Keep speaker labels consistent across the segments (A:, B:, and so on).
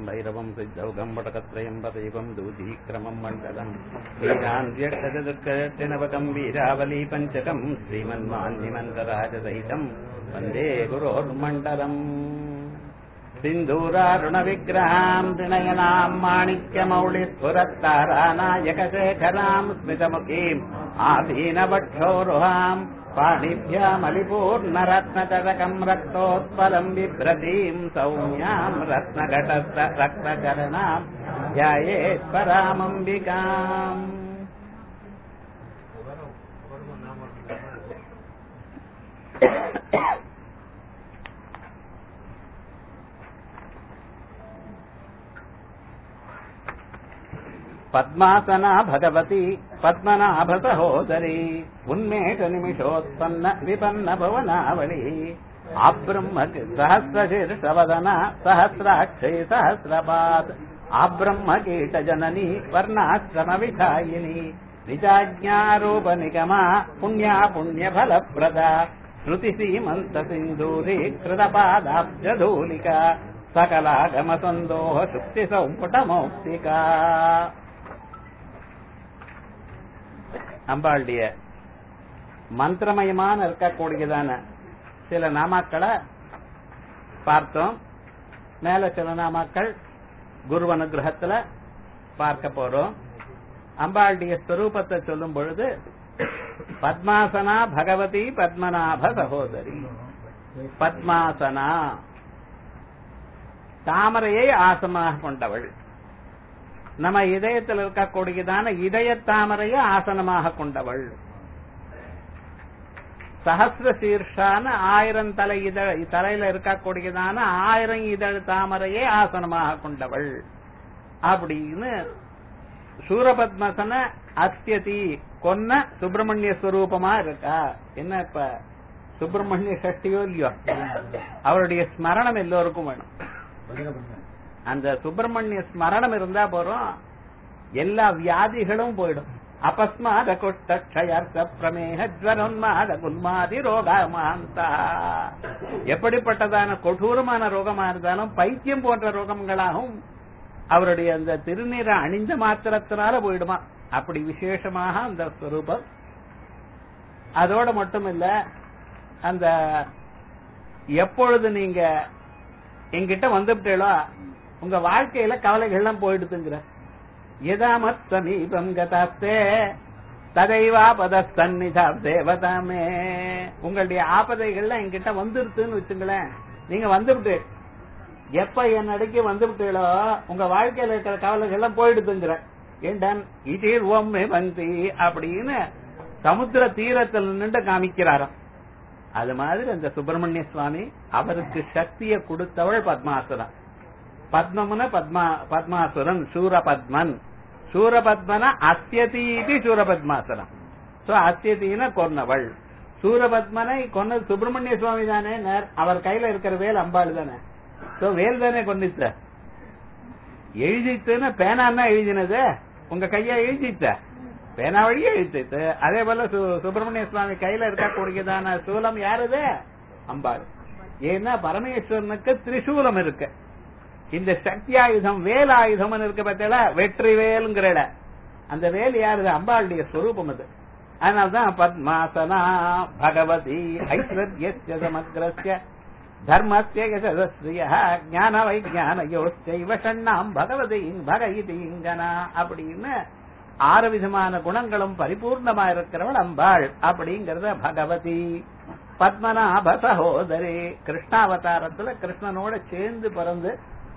A: भैरवं सिद्धौघं वटकत्रयं पदैवं दूतीक्रमं मण्डलम् वीरान्त्यक्षदुर्गतिनवकं वीरावली पञ्चकं श्रीमन्मान्यमन्तराजसहितं वन्दे गुरोर्मण्डलम् सिन्दूरारुणविग्रहां त्रिनयनां माणिक्यमौलिस्फुरत्तारानायकशेखरां स्मितमुखीम् आसीनवक्षोरुहां पाणिभ्यामलिपूर्णरत्नचषकं रक्तोत्पलं बिभ्रतीं सौम्यां रत्नघटस्थ रक्तचरणां ध्यायेत् परामम्बिकाम् पद्मासना भगवती पद्मनाभ सहोदरी उन्मेष निमिषोत्पन्न विपन्न भुवनावली आब्रह्म सहस्रशीर्षवदना सहस्राक्षी सहस्रपाद आब्रह्म कीट जननी वर्णाश्रम विधायिनी निजाज्ञारूप निगमा पुण्या पुण्य फलप्रदा श्रुति सीमंत सिंदूरी कृतपादाब्जधूलिका सकलागम संदोह शुक्ति सौपुट मौक्तिका அம்பாளுடைய மந்திரமயமான இருக்கக்கூடியதான சில நாமாக்களை பார்த்தோம். மேல சில நாமாக்கள் குரு அனுகிரகத்துல பார்க்க போறோம். அம்பாளுடைய ஸ்வரூபத்தை சொல்லும் பொழுது பத்மாசனா பகவதி பத்மநாப சகோதரி. பத்மாசனா தாமரையை ஆசனமாக கொண்டவள். நம்ம இதயத்தில் இருக்கக்கூடியதான இதய தாமரையை ஆசனமாக கொண்டவள். சஹஸ்ர சீர்ஷான 1000 தலை தலையில இருக்கக்கூடியதான 1000 இதழ் தாமரையை ஆசனமாக கொண்டவள் அப்படின்னு சூரபத்மசன அஸ்யதி கொன்ன சுப்பிரமணிய ஸ்வரூபமா இருக்கா. என்ன இப்ப சுப்பிரமணிய சஷ்டியோ இல்லையோ அவருடைய ஸ்மரணம் எல்லோருக்கும் வேணும். அந்த சுப்பிரமணிய ஸ்மரணம் இருந்தா போறோம், எல்லா வியாதிகளும் போயிடும். அபஸ்மாத குஷ்டக்ஷயர்த்த பிரமேக ஜ்வரோன்மாத குல்மாதி ரோகமாந்தா. எப்படிப்பட்டதான கொடூரமான ரோகமா இருந்தாலும் பைத்தியம் போன்ற ரோகங்களாகவும் அவருடைய அந்த திருநீரை அணிந்த மாத்திரத்தினால போயிடுமா. அப்படி விசேஷமாக அந்த ஸ்வரூபம். அதோட மட்டும் இல்ல, அந்த எப்பொழுது நீங்க எங்கிட்ட வந்துட்டீங்களோ உங்க வாழ்க்கையில கவலைகள்லாம் போயிடுதுங்கிற. எதாமத் சமீபம் கதாஸ்தே ததைவாபத சந்நிதா தேவதாமே. உங்களுடைய ஆபதைகள்லாம் என்கிட்ட வந்துருத்துன்னு வச்சுங்களேன். நீங்க வந்துவிட்டு எப்ப என் அடிக்கி வந்துவிட்டீங்களோ உங்க வாழ்க்கையில இருக்கிற கவலைகள்லாம் போயிடுதுங்கிற. ஏண்டான் இதீர் ஓம்மே பந்தி அப்படின்னு சமுத்திர தீரத்தில் நின்று காமிக்கிறாராம். அது மாதிரி அந்த சுப்பிரமணிய சுவாமி அவருக்கு சக்தியை கொடுத்தவள் பத்மாசுரன். பத்மமுன பத்மாசுரன் சூரபத்மன். சூரபத்மன அஸ்யதீதி சூரபத்மாசுரன். அஸ்யதீன கொன்னவள். சூரபத்மனை கொன்னது சுப்பிரமணிய சுவாமி தானே. அவர் கையில இருக்கிற வேல் அம்பாள் தானே. வேல் தானே கொன்னித்த. எழுதித்துன்னு பேனான்னா எழுதினது உங்க கையா எழுதித்த பேனா வழியே எழுதித்து. அதே போல சுப்பிரமணிய சுவாமி கையில இருக்கக்கூடியதான சூலம் யாருது? அம்பாள். ஏன்னா பரமேஸ்வரனுக்கு திரிசூலம் இருக்கு. இந்த சக்தி ஆயுதம் வேல் ஆயுதம் இருக்கு பார்த்தா வெற்றி வேலுங்கிற அந்த வேல் யாருது? அம்பாளுடைய ஸ்வரூபம் அது. அதனால்தான் பத்மாசனா பகவதி ஐஸ்வர்யஸ்ய சமக்ரஸ்ய தர்மஸ்ய யசஸ்ய ஞான வைஞானயோஸ்சைவ ஷண்ணாம் பகவதீன் பகயிதீங்கனா அப்படின்னு 6 விதமான குணங்களும் பரிபூர்ணமா இருக்கிறவள் அம்பாள் அப்படிங்கறத பகவதி. பத்மநாப சகோதரி. கிருஷ்ணாவதாரத்துல கிருஷ்ணனோட சேர்ந்து பிறந்து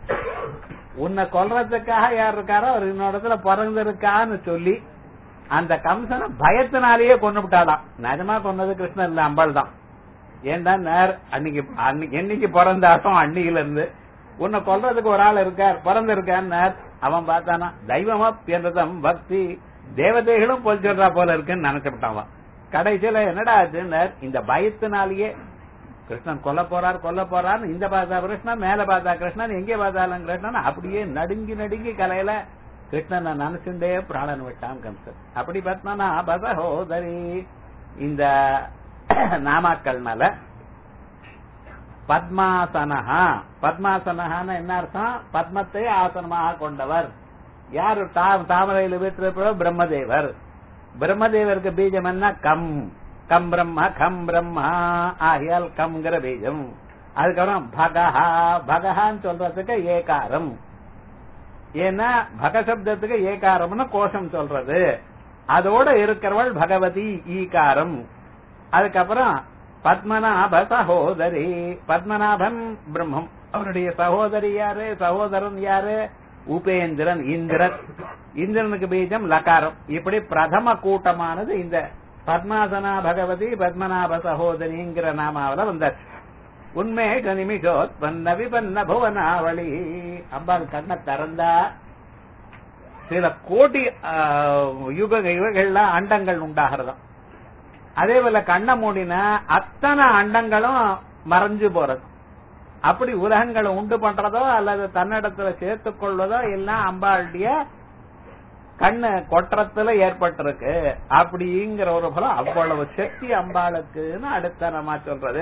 A: உன்னை கொல்றதுக்காக யார் இருக்காரோ அவர் இன்னொரு பிறந்திருக்கான்னு சொல்லி அந்த கம்சனை பயத்தினாலேயே கொண்டு விட்டாளாம். நிஜமா கொன்னது கிருஷ்ணன் இல்ல, அம்பாள் தான். ஏன்டா அன்னைக்கு என்னைக்கு பிறந்தாலும் அன்னியில இருந்து உன்னை கொல்றதுக்கு ஒரு ஆள் இருக்கார் பிறந்திருக்கான்னு அவன் பார்த்தானா தெய்வமா பிறந்தம் பக்தி தேவதைகளும் போல் சொல்றா போல இருக்குன்னு நினைச்சுட்டான். கடைசியில என்னடா ஆச்சுன்னு இந்த பயத்தினாலேயே கிருஷ்ணன் கொல்ல போறான்னு இந்த பார்த்தா கிருஷ்ணன், மேல பார்த்தா கிருஷ்ணன், எங்கே பார்த்தாலும் கிருஷ்ணன் அப்படியே நடுங்கி நடுங்கி கலையில கிருஷ்ணனை நினைச்சுட்டே பிராணன் விட்டான் கம்சன். அப்படி பார்த்தா பசஹோதரி இந்த நாமாக்கள்னால பத்மாசனஹா. பத்மாசனஹான்னு என்ன அர்த்தம்? பத்மத்தை ஆசனமாக கொண்டவர். யாரு? தாமரையில் வீட்டிருப்ப பிரம்மதேவர். பிரம்மதேவருக்கு பீஜம் என்ன? கம். கம் பிரம்மா கம் பிரம்மா ஆகியால் கம்ங்கிற பீஜம். அதுக்கப்புறம் பகஹா. பகஹான்னு சொல்றதுக்கு ஏகாரம். ஏன்னா பகசப்தத்துக்கு ஏகாரம்னு கோஷம் சொல்றது. அதோட இருக்கிறவள் பகவதி ஈகாரம். அதுக்கப்புறம் பத்மநாப சகோதரி. பத்மநாபன் பிரம்மம். அவருடைய சகோதரி யாரு? சகோதரன் யாரு? உபேந்திரன், இந்திரன். இந்திரனுக்கு பீஜம் லகாரம். இப்படி பிரதம கூட்டமானது இந்த பத்மாசனா பகவதி பத்மநாப சகோதரிங்கிற நாமாவில வந்தாச்சு. உண்மேஷ நிமிஷோத்பன்ன விபன்ன புவனாவளி. அம்பாள் கண்ணை திறந்தா சில கோடி யுகங்கள்லாம் அண்டங்கள் உண்டாகிறதாம். அதே போல கண்ணை மூடினா அத்தனை அண்டங்களும் மறைஞ்சு போறது. அப்படி உலகங்களை உண்டு பண்றதோ அல்லது தன்னிடத்துல சேர்த்துக் கொள்வதோ எல்லாம் அம்பாளுடைய கண்ணு கொற்றத்துல ஏற்பட்டிருக்கு. அப்படிங்கிற ஒரு பலம் அவ்வளவு சக்தி அம்பாளுக்குன்னு அடுத்த நம்ம சொல்றது.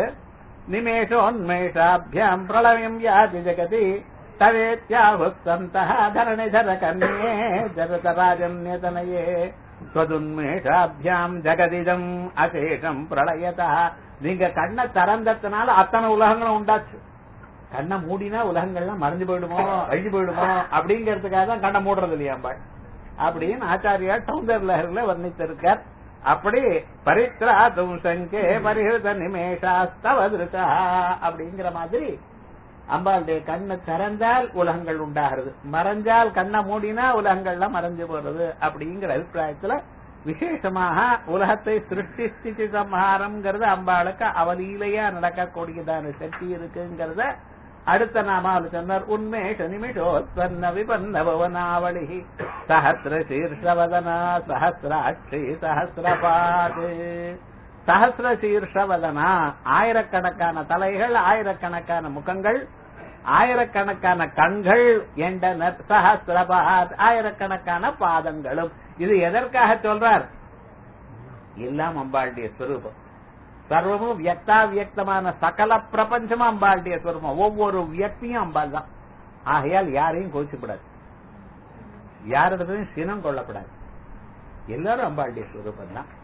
A: நிமேஷோன்மேஷாபியாம் பிரளயம் யாதி ஜகதி தவேத்யாஹுஸ்தந்தஹ தரணிதர கன்யே ஜரதராஜன்யதனயே ஸ்வதுன்மேஷாபியாம் ஜகதிதம் அசேஷம் பிரளயதா. நீங்க கண்ணை திறந்ததுனால அத்தனை உலகங்களும் உண்டாச்சு. கண்ணை மூடினா உலகங்கள்லாம் மறைஞ்சு போயிடுமோ அழிஞ்சு போயிடுமோ அப்படிங்கறதுக்காக தான் கண்ணை மூடுறது இல்லையா அம்பாள். அப்படின்னு ஆச்சாரியா சௌந்தர்லஹரில வர்ணித்திருக்கார். அப்படி பரித்ராதும் சங்கே பரிஹிருத நிமேஷாஸ்தவதிருஷா அப்படிங்கிற மாதிரி அம்பாளுடைய கண்ணை திறந்தால் உலகங்கள் உண்டாகிறது, மறைஞ்சால் கண்ணை மூடினா உலகங்கள்லாம் மறைஞ்சு போறது. அப்படிங்கிற அபிப்பிராயத்துல விசேஷமாக உலகத்தை சிருஷ்டி ஸ்திதி சம்ஹாரம்ங்கிறது அம்பாளுக்கு அவலீலையா நடக்கக்கூடியதான சக்தி இருக்குங்கிறத அடுத்த நாமாவில் சொன்னார். உன்மேஷ நிமிஷோத்பன்ன விபன்ன பவனாவளி சஹஸ்ர சீர்ஷவதனா சஹஸ்ராட்சி சஹஸ்ரபாது. சஹஸ்ர சீர்ஷவதனா ஆயிரக்கணக்கான தலைகள், ஆயிரக்கணக்கான முகங்கள், ஆயிரக்கணக்கான கண்கள் என்ற சஹஸ்ரபாத் ஆயிரக்கணக்கான பாதங்களும். இது எதற்காக சொல்றார்? எல்லாம் அம்பாளுடைய ஸ்வரூபம். சர்வமும் வியக்தா வியக்தமான சகல பிரபஞ்சமும் அம்பாளுடைய ஸ்வரூபம். ஒவ்வொரு வியக்தியும் அம்பாள் தான். ஆகையால் யாரையும் கோச்சிப்படாது, யாரிடத்தையும் சினம் கொள்ளப்படாது. எல்லாரும் அம்பாளுடைய ஸ்வரூபம் தான்.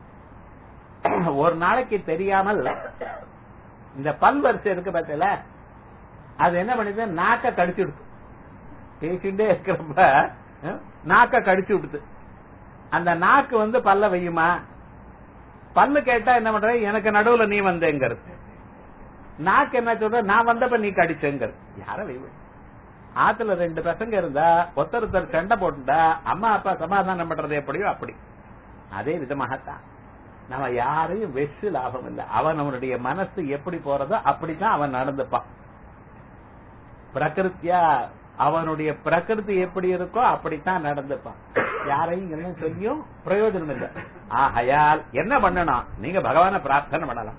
A: ஒரு நாளைக்கு தெரியாமல் இந்த பல்வரிசை இருக்கு பார்த்தல, அது என்ன பண்ணுது? நாக்க கடிச்சு விடுது. பேசிட்டே இருக்கிறப்ப நாக்க கடிச்சு விடுது. அந்த நாக்கு பல்ல வையுமா? பல்லு கேட்டா என்ன பண்ற? எனக்கு நடுவுல நீ வந்தேங்கிறது. நாக்கு என்ன சொல்ற? நான் வந்தப்ப நீ கடிச்சேங்கிறது. யார வைவு? ஆத்துல ரெண்டு பசங்க இருந்தா ஒருத்தர் சண்டை போட்டுட்டா அம்மா அப்பா சமாதானம் பண்றது எப்படியோ அப்படி. அதே விதமாகத்தான் நம்ம யாரையும் வெச்சு லாபம் இல்லை. அவன் அவனுடைய மனசு எப்படி போறதோ அப்படித்தான் அவன் நடந்துப்பான். பிரகிருத்தியா அவனுடைய பிரகிருதி எப்படி இருக்கோ அப்படித்தான் நடந்துப்பான். யாரையும் சொல்லியும் பிரயோஜனம் இல்லை. ஆகையால் என்ன பண்ணணும்? நீங்க பகவான பிரார்த்தனை பண்ணலாம்.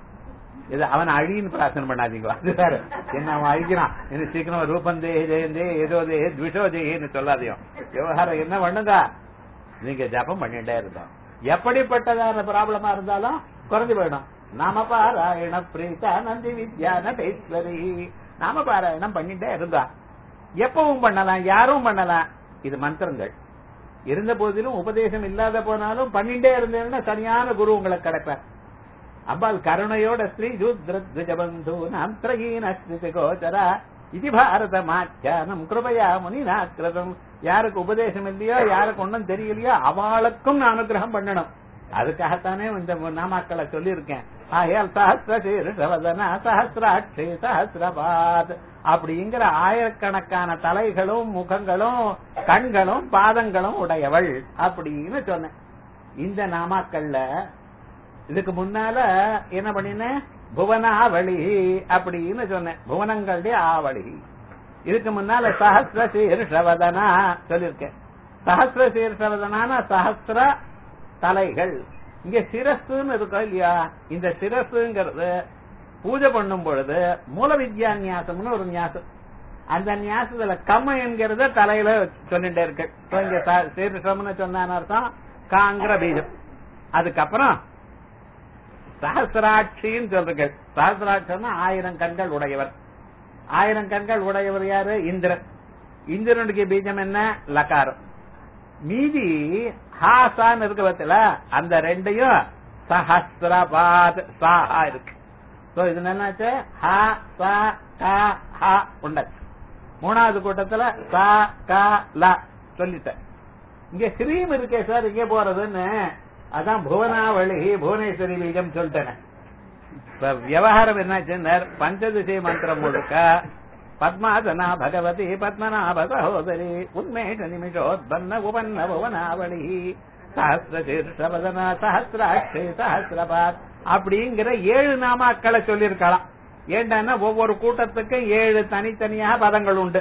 A: இது அவன் அழின்னு பிரார்த்தனை பண்ணாதீங்க. அது வேற. என்ன அவன் அழிக்கிறான், என்ன சீக்கிரம் ரூபந்தே ஜெயந்தே ஏதோ த்விஷோதேன்னு சொல்லாதையும் விவகாரம் என்ன பண்ணுங்க? நீங்க ஜபம் பண்ணிட்டே இருந்தோம். எப்படிப்பட்டதான ப்ராப்ளமா இருந்தாலும் குறைஞ்சு போயிடும். நாம பாராயண பிரீதா நந்தி வித்யா நடேஸ்வரி. நாம பாராயணம் பண்ணிட்டே இருந்தா எப்பவும் பண்ணலாம், யாரும் பண்ணலாம். இது மந்திரங்கள் இருந்த போதிலும் உபதேசம் இல்லாத போனாலும் பண்ணிட்டே இருந்தேன்னா சரியான குரு உங்களுக்கு கிடைப்பார். அம்பாள் கருணையோட ஸ்ரீ ஜூத்ரத்விஜபந்து நாந்திரகீனஸ்தி கோச்சரா இது பாரத மாக்கியானம் கிருபையா முனிநாக்கிரதம். யாருக்கு உபதேசம் இல்லையோ, யாருக்கு ஒன்னும் தெரியலையோ அவளுக்கும் நான் அனுகிரகம் பண்ணணும். அதுக்காகத்தானே இந்த நாமாக்களை சொல்லியிருக்கேன். ஆகையால் சஹஸ்ரசீர்ஷவதனா சஹஸ்ராட்சி சஹஸ்ரபாத் அப்படிங்கிற ஆயிரக்கணக்கான தலைகளும் முகங்களும் கண்களும் பாதங்களும் உடையவள் அப்படின்னு சொன்னேன். இந்த நாமாக்கள்ல இதுக்கு முன்னால என்ன பண்ணினேன்? புவனாவளி அப்படின்னு சொன்னேன். புவனங்களுடைய ஆவளி. இதுக்கு முன்னால சஹஸ்ரசீர்ஷவதனா சொல்லிருக்கேன். சஹஸ்ரசீர்ஷவதனான சஹஸ்ர தலைகள். இங்க சிரஸ்ன்னு இருக்கோம் இல்லையா? இந்த சிரஸ்ங்கிறது பூஜை பண்ணும் பொழுது மூல வித்யா நியாசம்னு ஒரு நியாசம். அந்த நியாசத்துல கம்ம என்கிறத தலையில சொல்லிட்டே இருக்கு. இங்க சீர்ஷம்னு சொன்ன அர்த்தம் காங்கிர பீஜம். அதுக்கப்புறம் சஹசிராட்சின்னு சொல்றீர்கள். சஹசிராட்சம்னா 1000 கண்கள் உடையவர். 1000 கண்கள் உடையவர் யாரு? இந்திரன். இந்திரனுடைய பீஜம் என்ன? லகாரம். மீதி ஹாசான்னு இருக்கு பத்தில, அந்த ரெண்டையும் சஹசிரபாத் சாஹா இருக்கு. இது என்னாச்சு? ஹ ச க ஹ உண்டாச்சு. மூணாவது கூட்டத்துல ச க ல சொல்லிட்டேன். இங்க ஸ்ரீம் இருக்கே சார், இங்கே போறதுன்னு அதான் புவனாவளி புவனேஸ்வரி பீஜம் சொல்லிட்டேன். இப்ப விவகாரம் என்னாச்சு? பஞ்சதிசை மந்திரம் முழுக்க பத்மாசனா பகவதி பத்மநாப சகோதரி உன்மேஷ நிமிஷோத்பன்ன உபன்ன புவனாவளி சஹசிரசீர்ஷவதன சஹசிராட்சி சஹசிரபாத் அப்படிங்கிற 7 நாமாக்களை சொல்லிருக்கலாம். ஏண்டான்னா ஒவ்வொரு கூட்டத்துக்கும் 7 தனித்தனியாக பதங்கள் உண்டு.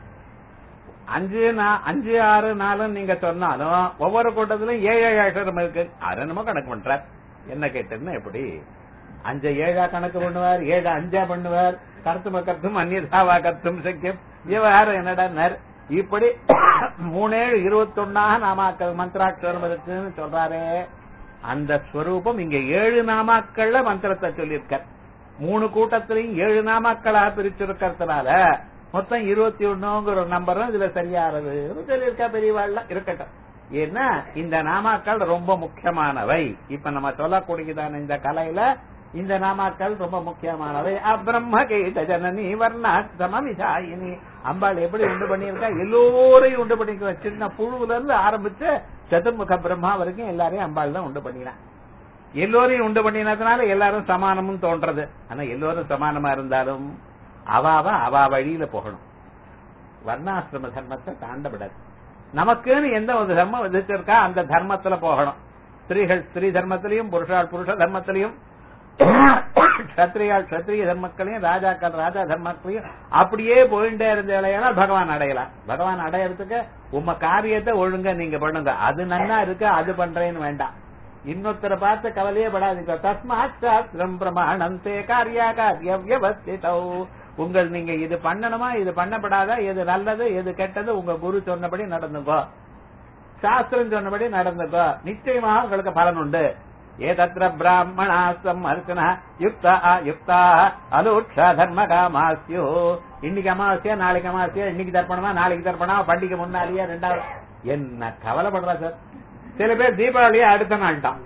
A: 5 6 4 நீங்க சொன்னாலும் ஒவ்வொரு கூட்டத்திலும் 7 அக்ஷரம் இருக்கு. அதை நம்ம கணக்கு பண்றார். என்ன கேட்டதுன்னா எப்படி 5 7 கணக்கு பண்ணுவார், 7 5 பண்ணுவார், கருத்தும கருத்தும் அந்நியதாவா கருத்தும் சக்கியம் விவகாரம் என்னடா இப்படி 3 7 21 நாமாக்கள் மந்திராட்சரம் இருக்குன்னு சொல்றாரே. அந்த ஸ்வரூபம் இங்க 7 நாமாக்கள்ல மந்திரத்தை சொல்லியிருக்க. 3 கூட்டத்திலையும் 7 நாமாக்களாக பிரிச்சிருக்கிறதுனால மொத்தம் 21 ஒரு நம்பரும் இதுல சரியானது சொல்லியிருக்கா. பெரியவாள்ல இருக்கட்டும். ஏன்னா இந்த நாமாக்கள் ரொம்ப முக்கியமானவை. இப்ப நம்ம சொல்லக்கூடியதான இந்த கலையில இந்த நாமாக்கள் ரொம்ப முக்கியமானவை. அப்ரம்ம கீத ஜனனி வர்ணாசிரம விசாயினி. அம்பாள் எப்படி உண்டு பண்ணியிருக்கா? எல்லோரையும் உண்டு பண்ணிக்க. சின்ன புழுவுல இருந்து ஆரம்பிச்சு சதுர்முக பிரம்மா வரைக்கும் எல்லாரையும் அம்பாள் தான் உண்டு பண்ணினான். எல்லோரையும் உண்டு பண்ணினதுனால எல்லாரும் சமானமும் தோன்றது. ஆனா எல்லோரும் சமானமா இருந்தாலும் அவா வழியில போகணும். வர்ணாசிரம தர்மத்தை தாண்டப்படாது. நமக்குன்னு எந்த ஒரு தர்மம் விதிச்சிருக்கா அந்த தர்மத்துல போகணும். ஸ்திரீகள் ஸ்திரீ தர்மத்திலையும், புருஷால் புருஷ தர்மத்திலையும், கத்திரியால் கத்திரிய தர்மங்களையும், ராஜாக்கள் ராஜா தர்மங்களையும் அப்படியே போயிட்டே இருந்தேனா பகவான் அடையலாம். பகவான் அடையறதுக்கு உம்ம காரியத்தை ஒழுங்க நீங்க பண்ணுங்க. அது நன்னா இருக்கு, அது பண்றேன்னு வேண்டாம். இன்னொருத்தரை பார்த்து கவலையே படாதீங்க. தஸ்மாத் சாஸ்திரம் பிரமாணந்தே காரியா காரிய வியவஸ்திதோ. உங்கள் நீங்க இது பண்ணணுமா, இது பண்ணப்படாதா, எது நல்லது எது கெட்டது உங்க குரு சொன்னபடி நடந்துக்கோ, சாஸ்திரம் சொன்னபடி நடந்துக்கோ, நிச்சயமாக உங்களுக்கு பலன் உண்டு. ஏதத்ர பிராமணாசம் அர்ச்சனா யுக்தா யுக்தா அலூட்சா தர்ம காமாஸ்யோ. இன்னைக்கு அமாவாசையா நாளைக்கு அமாவாசையா, இன்னைக்கு தர்ப்பணமா நாளைக்கு தர்ப்பணமா, பண்டிகை முன்னாலேயே 2வது. என்ன கவலைப்படுறா சார்? சில பேர் தீபாவளியே அடுத்த நாள் தான்.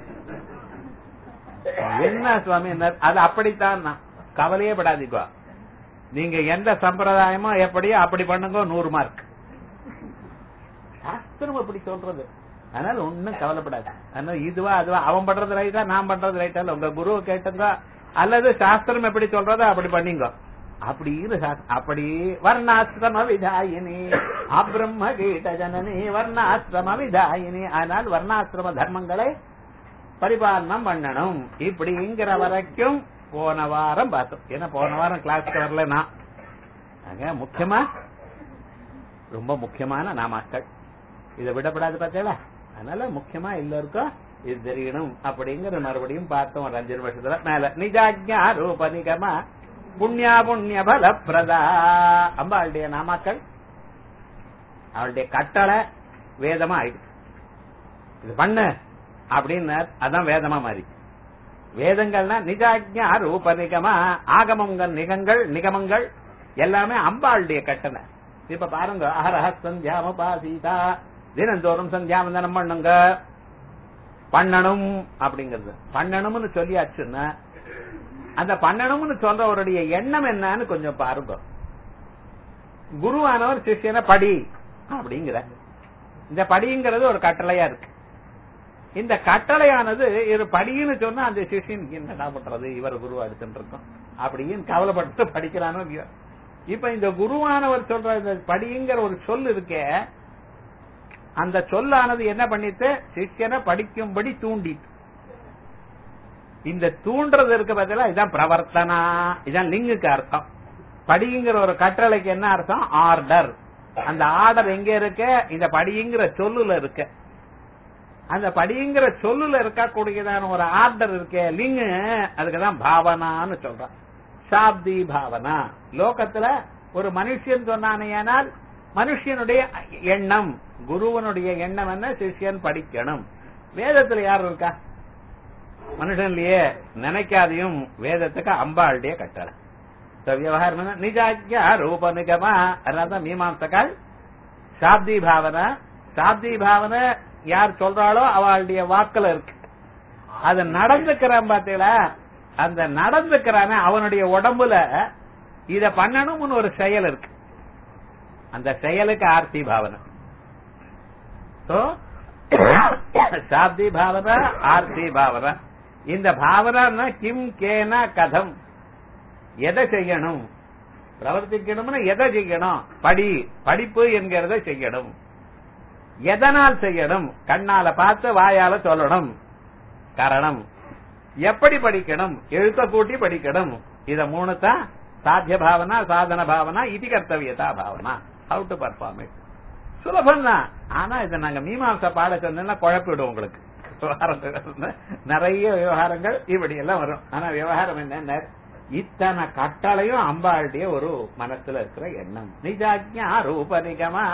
A: என்ன சுவாமி அது அப்படித்தான். கவலையே படாதீங்க. நீங்க எந்த சம்பிரதாயமோ எப்படியோ அப்படி பண்ணுங்க, 100 மார்க். சாஸ்திரம் அப்படி சொல்றது. அதனால ஒன்னும் கவலைப்படாது. அதனால இதுவா அதுவா அவன் பண்றது ரைட்டா நான் பண்றது ரைட்டா உங்க குருவை கேட்டுங்க, அல்லது சாஸ்திரம் எப்படி சொல்றதோ அப்படி பண்ணீங்க. அப்படி அப்படி வர்ணாசிரம விதாயினி அப்ரம்ம கீத ஜனனி வர்ணாசிரம விதாயினி. அதனால் வர்ணாசிரம தர்மங்களை பரிபாலனம் பண்ணணும். இப்படிங்கிற வரைக்கும் போன வாரம் பார்த்தோம். ஏன்னா போன வாரம் கிளாஸ்க்கு வரல நான். முக்கியமா ரொம்ப முக்கியமான நாமாக்கள் இதை விடப்படாது பார்த்தீங்களா. அதனால முக்கியமா எல்லாருக்கும் இது தெரியணும் அப்படிங்கிற மறுபடியும் பார்த்தோம். ஒரு 5 வருஷத்துல மேல நிஜாஜ்ஞா ரூப நிகமா புண்ணியா புண்ணிய பல பிரதா. அம்பாளுடைய நாமாக்கள் அவளுடைய கட்டளை வேதமா ஆயிடுச்சு. இது பண்ணு அப்படின்னு அதான் வேதமா மாறி. வேதங்கள்னா நிஜாஜ்ஞா ரூப நிகமா, ஆகமங்கள் நிகமங்கள் எல்லாமே அம்பாளுடைய கட்டளை. இப்ப பாருங்க, அஹரஹ சந்தியாமபாசீதா, தினந்தோறும் சந்தியாவந்தனம் பண்ணுங்க. பண்ணணும் அப்படிங்கறது பண்ணணும்னு சொல்லியாச்சுன்னா அந்த பண்ணணும்னு சொல்றவருடைய எண்ணம் என்னன்னு கொஞ்சம் பாருங்க. குருவானவர் சிஷ்யனை படி அப்படிங்கிற இந்த படிங்கிறது ஒரு கட்டளையா இருக்கு. இந்த கட்டளையானது இது படின்னு சொன்னா அந்த சிஷ்யன் என்னடா பண்றது, இவர் குருவா எடுத்துட்டு இருக்கோம் அப்படின்னு கவலைப்பட்டு படிக்கிறானோ. இப்ப இந்த குருவானவர் சொல்ற இந்த படிங்கிற ஒரு சொல் இருக்கே, அந்த சொல்லானது என்ன பண்ணிட்டு சிஷ்யனை படிக்கும்படி தூண்டிட்டு. இந்த தூண்டுறது இருக்க பதிலா இதான் பிரவர்த்தனா, இதான் லிங்குக்கு அர்த்தம். படிங்கிற ஒரு கட்டளைக்கு என்ன அர்த்தம்? ஆர்டர். அந்த ஆர்டர் எங்க இருக்கு? இந்த படிங்கிற சொல்லுல இருக்கு. அந்த படிங்கிற சொல்லுல இருக்கக்கூடியதான ஒரு ஆர்டர் இருக்கே லிங்கு, அதுக்குதான் பாவனான்னு சொல்றான். சாப்தி பாவனா. லோகத்துல ஒரு மனுஷன் சொன்னானேயானால் மனுஷனுடைய எண்ணம், குருவனுடைய எண்ணம் என்ன? சிஷ்யன் படிக்கணும். வேதத்துல யார் இருக்கா? மனுஷன்லயே நினைக்காதையும் வேதத்துக்கு அம்பாளுடைய கட்டளை. விவகாரம் நிஜாஜ்யா ரூப நிகமா. அதனாலதான் மீமாம்சகால் சாப்தி பாவனை. சாப்தி பாவனை யார் சொல்றாளோ அவளுடைய வாக்குல இருக்கு. அது நடந்துக்கிறான் பாத்தீங்களா, அந்த நடந்துக்கிறான அவனுடைய உடம்புல இத பண்ணணும்னு ஒரு செயல் இருக்கு. அந்த செயலுக்கு ஆர்த்தி பாவனை. சாப்தி பாவனா ஆர்த்தி பாவனா. இந்த பாவனா கிம் கேன கதம், எதை செய்யணும், பிரவர்த்திக்கணும்னா எதை செய்யணும், படிப்பு என்கிறத செய்யணும். எதனால் செய்யணும், கண்ணால பார்த்து வாயால சொல்லணும். காரணம் எப்படி படிக்கணும், எழுத்த கூட்டி படிக்கணும். இத மூணு தான் சாத்திய பாவனா, சாதன பாவனா, இது கர்த்தவியதா பாவனா. How to perform it. சுலபம் தான். ஆனா இதை நாங்க மீமாம்ச பாட சொன்னா குழப்பிடும் உங்களுக்கு. நிறைய விவகாரங்கள் இப்படி எல்லாம் வரும். ஆனா விவகாரம் என்ன, இத்தனை கட்டளையும் அம்பாளுடைய ஒரு மனசுல இருக்கிற எண்ணம். நிஜாஜ்ஞா ரூப நிகமா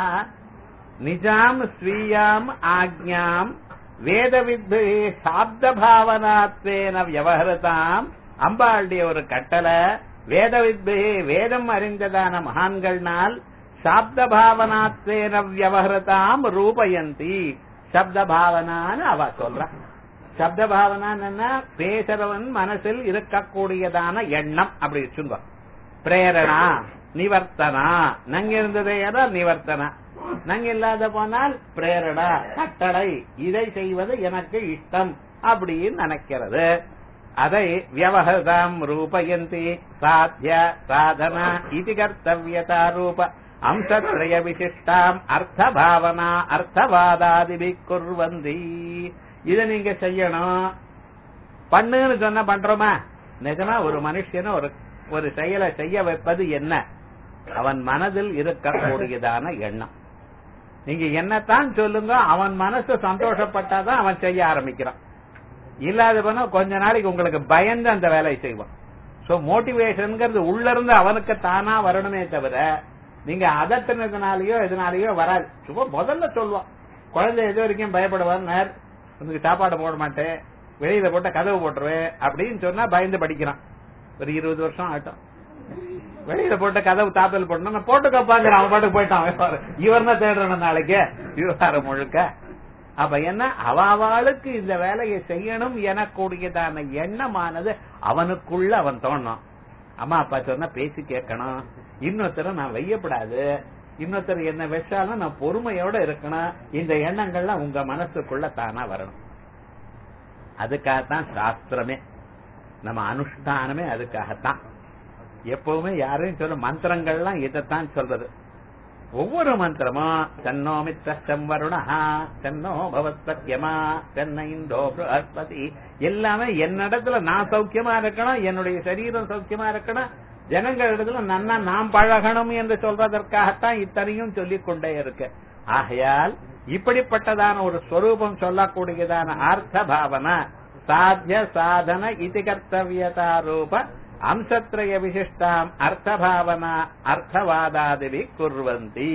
A: நிஜாம் ஸ்வீயாம் ஆக்ஞாம் வேத வித்வே சாப்த பாவனாத்வேன வியவஹரதாம். அம்பாளுடைய ஒரு கட்டளை வேத வித்வே வேதம் அறிந்ததான மகான்கள்னால் சாப்த பாவனாத்வேன வியவஹரதாம் ரூபயந்தி. சப்த பாவனான்னு அவ சொல்ற. சப்த பாவனான்னு பேசுறவன் மனசில் இருக்கக்கூடியதான எண்ணம் அப்படி சொல்லுவா. பிரேரணா நிவர்த்தனா. நங்க இருந்ததே நிவர்த்தனா, நங்க இல்லாத போனால் பிரேரணா கட்டளை. இதை செய்வது எனக்கு இஷ்டம் அப்படின்னு நினைக்கிறது. அதை வியவஹதாம் ரூபயந்தி. சாத்திய சாதனா இது கர்த்தவியதா ரூப அம்சத்ரய விசிஷ்டாம் அர்த்த பாவனா அர்த்தவாதாதிபி குர்வந்தி. இத நீங்க செய்யணும். பண்ணுன்னு சொன்ன பண்றோமா? நிஜமா ஒரு மனுஷன ஒரு செயலை செய்ய வைப்பது என்ன, அவன் மனதில் இருக்கக்கூடியதான எண்ணம். நீங்க என்னத்தான் சொல்லுங்க, அவன் மனசு சந்தோஷப்பட்டாதான் அவன் செய்ய ஆரம்பிக்கிறான். இல்லாத போனா கொஞ்ச நாளைக்கு உங்களுக்கு பயந்து அந்த வேலையை செய்வான். சோ மோட்டிவேஷன்ங்கிறது உள்ள இருந்து அவனுக்கு தானா வரணுமே தவிர நீங்க அதட்டினதுனாலயோ எதனாலயோ வராது. சும்மா முதல்ல சொல்லுவான். குழந்தை எது வரைக்கும் பயப்படுவார், உனக்கு சாப்பாடு போட மாட்டேன், வெளியில போட்ட கதவு போட்டுருவேன் அப்படின்னு சொன்னா பயந்து படிக்கிறான். ஒரு 20 வருஷம் ஆட்டம். வெளியில போட்ட கதவு தாப்பல் போட்டோம், போட்டு கப்பாங்க அவன் பாட்டுக்கு போயிட்டான். இவர் தான் தேடுறான் நாளைக்கு விவகாரம் முழுக்க. அப்ப என்ன, அவளுக்கு இந்த வேலையை செய்யணும் எனக்கூடியதான எண்ணமானது அவனுக்குள்ள அவன் தோணும். அம்மா அப்பா சொன்னா பேசி கேட்கணும், இன்னொருத்தர நான் வையப்படாது, இன்னொருத்தர் என்ன வச்சாலும் நான் பொறுமையோட இருக்கணும். இந்த எண்ணங்கள்லாம் உங்க மனசுக்குள்ள தானா வரணும். அதுக்காகத்தான் சாஸ்திரமே, நம்ம அனுஷ்டானமே அதுக்காகத்தான். எப்பவுமே யாரையும் சொல்ல மந்திரங்கள்லாம் இதைத்தான் சொல்றது. ஒவ்வொரு மந்திரமும் தன்னோ மித்ரம் வருணஹா தன்னோ பவத்யமா தென்ன இந்தோ பிரஹஸ்பதி எல்லாமே என்னிடத்துல நான் சௌக்கியமா இருக்கணும், என்னுடைய சரீரம் சௌக்கியமா இருக்கணும், ஜனங்கள் இடத்துல நன்னா நாம் பழகணும் என்று சொல்றதற்காகத்தான் இத்தனையும் சொல்லிக் கொண்டே இருக்கு. ஆகையால் இப்படிப்பட்டதான ஒரு ஸ்வரூபம் சொல்லக்கூடியதான அர்த்த பாவனா சாத்திய சாதன இது கர்த்தவியதா ரூப அம்சத்ரய விசிஷ்டாம் அர்த்த பாவனா அர்த்தவாதாதிவி குர்வந்தி.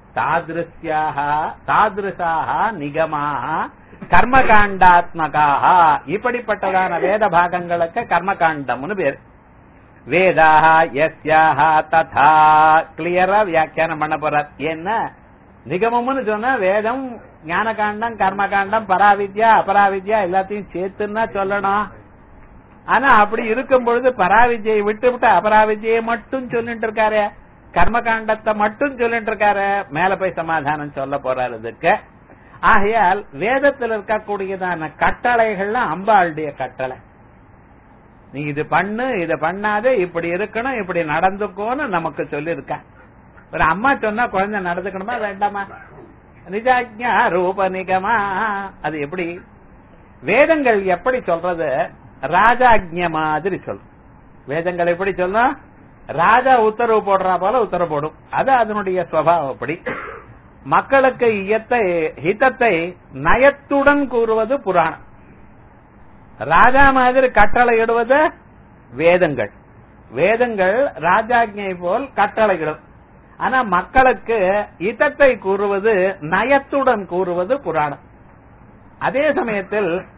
A: தாதிருஷாக நிகமாக கர்மகாண்டாத்மகாக. இப்படிப்பட்டதான வேத பாகங்களுக்கு கர்மகாண்டம்னு பேர். வேதாக யஸ்யாக ததா கிளியரா வியாக்கியானம் பண்ண போறார். என்ன நிகமம்னு சொன்னா வேதம் ஞான காண்டம் கர்மகாண்டம் பராவித்யா அபராவித்யா எல்லாத்தையும் சேர்த்துன்னா சொல்லணும். ஆனா அப்படி இருக்கும் பொழுது பராவித்யை விட்டு விட்டு அபராவித்யை மட்டும் சொல்லிட்டு இருக்காரு, கர்மகாண்டத்தை மட்டும் சொல்லிட்டு இருக்காரு. மேல போய் சமாதானம் சொல்ல போறாரு இதுக்கு. ஆகையால் வேதத்தில் இருக்கக்கூடியதான கட்டளைகள்லாம் அம்பாளுடைய கட்டளை. நீ இது பண்ணு, இது பண்ணாத, இப்படி இருக்கணும், இப்படி நடந்துக்கோன்னு நமக்கு சொல்லிருக்க. ஒரு அம்மா சொன்னா குழந்தை நடந்துக்கணுமா வேண்டாமா? நிஜாஜ்ஞா ரூப நிகமா. அது எப்படி வேதங்கள் எப்படி சொல்றது? ராஜாஜ்ஞ மாதிரி சொல்லும். வேதங்கள் எப்படி சொல்லும்? ராஜா உத்தரவு போடுறா போல உத்தரவு போடும். அது அதனுடைய சுபாவம். அப்படி மக்களுக்கு ஹிதத்தை நயத்துடன் கூறுவது புராணம். ராஜா மாதிரி கட்டளை இடுவது வேதங்கள். வேதங்கள் ராஜாஜ்ஞை போல் கட்டளையிடும். ஆனா மக்களுக்கு இதத்தை கூறுவது நயத்துடன் கூறுவது புராணம். அதே சமயத்தில்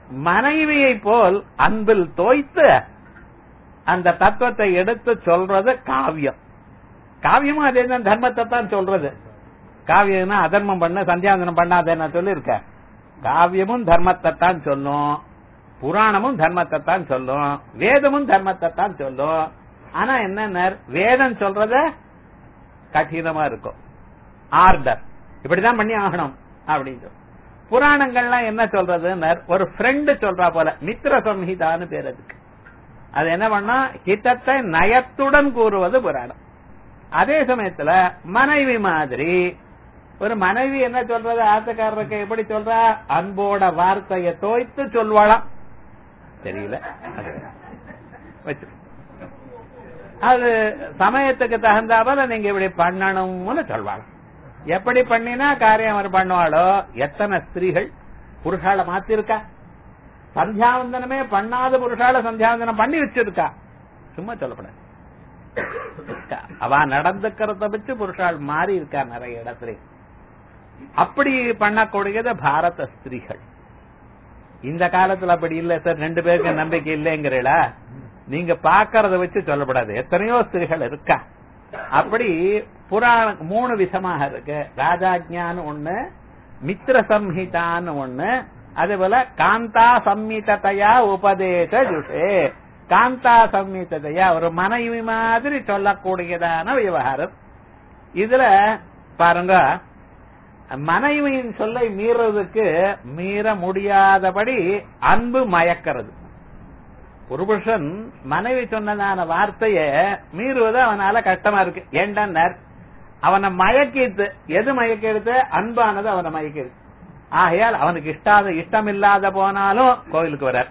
A: மனைவியை போல் அன்பில் தோய்த்து அந்த தத்துவத்தை எடுத்து சொல்றது காவியம். காவியமும் அதே தான், தர்மத்தை தான் சொல்றது. காவியம்னா அதர்மம் பண்ண சந்தியாவந்தனம் பண்ணாத சொல்லிருக்க. காவியமும் தர்மத்தை தான் சொல்லும், புராணமும் தர்மத்தை தான் சொல்லும், வேதமும் தர்மத்தை தான் சொல்லும். ஆனா என்ன, வேதம் சொல்றத கடினமா இருக்கும், ஆர்டர் இப்படிதான் பண்ணி ஆகணும் அப்படின்னு. புராணங்கள்லாம் என்ன சொல்றது, ஒரு ஃப்ரெண்டு சொல்றா போல, மித்திர சம்ஹிதான்னு பேர் அதுக்கு. அது என்ன பண்ணா, ஹிதத்தை நயத்துடன் கூறுவது புராணம். அதே சமயத்துல மனைவி மாதிரி ஒரு மனைவி என்ன சொல்றது, ஆத்துக்காரருக்கு எப்படி சொல்றா, அன்போட வார்த்தையை தோய்த்து சொல்வாளாம். தெரியல அது சமயத்துக்கு தகுந்தாபோல நீங்க இப்படி பண்ணணும்னு சொல்வாளாம். எப்படி பண்ணினா காரியம் அவர் பண்ணுவாளோ. எத்தனை ஸ்திரீகள் புருஷால மாத்திருக்கா, சந்தியாவந்தனமே பண்ணாத புருஷால சந்தியாவந்தனம் பண்ணி வச்சிருக்கா. சும்மா சொல்லப்படாது, அவ நடந்துக்கிறத வச்சு புருஷால் மாறி இருக்கா நிறைய இடத்துல. அப்படி பண்ணக்கூடியது பாரத ஸ்திரீகள். இந்த காலத்துல அப்படி இல்ல சார், 2 பேருக்கு நம்பிக்கை இல்லைங்கிறீங்களா, நீங்க பாக்கறத வச்சு சொல்லப்படாது. எத்தனையோ ஸ்திரீகள் இருக்கா. அப்படி புராணம் 3 விதமாக இருக்கு. ராஜாஜ்ஞான்னு ஒண்ணு, மித்திர சம்ஹிதான்னு ஒண்ணு, அதே போல காந்தா சம்மிததையா உபதேச ஜுஷே. காந்தா சம்மிததையா ஒரு மனைவி மாதிரி சொல்லக்கூடியதான விவகாரம். இதுல பாருங்க, மனைவியின் சொல்லை மீறதுக்கு மீற முடியாதபடி அன்பு மயக்கிறது. ஒரு புருஷன் மனைவி சொன்னதான வார்த்தைய மீறுவது அவனால கஷ்டமா இருக்கு. ஏண்டா, அவனை மயக்கிட்டு, எது மயக்கிறது, அன்பானது அவனை மயக்கிறது. ஆகையால் அவனுக்கு இஷ்டம் இல்லாத போனாலும் கோவிலுக்கு வரார்.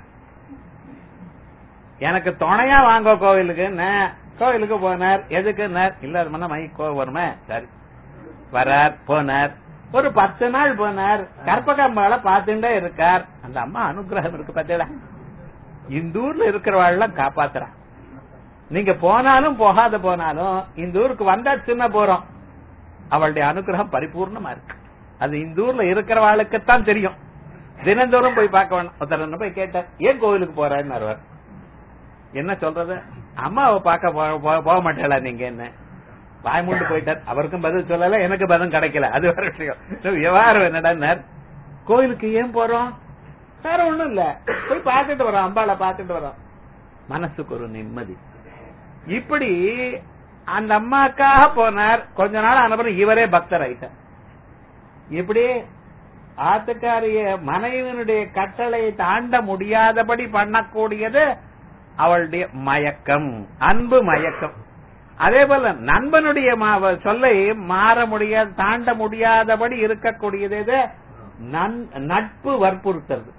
A: எனக்கு துணையா வாங்க கோவிலுக்கு போனார். எதுக்கு, இல்ல கோவில் வருமே, சரி வரார். போனார், ஒரு 10 நாள் போனார். கற்பகம்பால பாத்துட்டே இருக்கார். அந்த அம்மா அனுகிரகம் இருக்கு பார்த்தீங்களா, இந்த ஊர்ல இருக்கிறவாள்லாம் காப்பாத்துறா. நீங்க போனாலும் போகாத போனாலும் இந்த ஊருக்கு வந்தாச்சுன்னா போறோம், அவளுடைய அனுகிரகம் பரிபூர்ணமா இருக்கு. அது இந்த ஊர்ல இருக்கிறவாளுக்குத்தான் தெரியும். தினந்தோறும் போய் பார்க்க வேணும். ஒருத்தர் போய் கேட்டார், ஏன் கோவிலுக்கு போறேன்னு. என்ன சொல்றது, அம்மாவை பார்க்க போக மாட்டேல நீங்க, என்ன வாய் மூண்டு போயிட்டார். அவருக்கும் பதில் சொல்லல, எனக்கு பதில் கிடைக்கல. அது ஒரு விஷயம். விவகாரம் என்னடா, கோவிலுக்கு ஏன் போறோம், வேற ஒண்ணும் இல்ல, போய் பார்த்துட்டு வரோம், அம்பாளை பார்த்துட்டு வரோம், மனசுக்கு ஒரு நிம்மதி. இப்படி அந்த அம்மாக்காக போனார். கொஞ்ச நாள் அனுப்புறம் இவரே பக்தர் ஆயிட்டார். இப்படி ஆத்துக்காரிய மனைவியினுடைய கட்டளை தாண்ட முடியாதபடி பண்ணக்கூடியது அவளுடைய மயக்கம், அன்பு மயக்கம். அதே போல நண்பனுடைய சொல்லை மாற முடியாது, தாண்ட முடியாதபடி இருக்கக்கூடியது நட்பு வற்புறுத்துறது.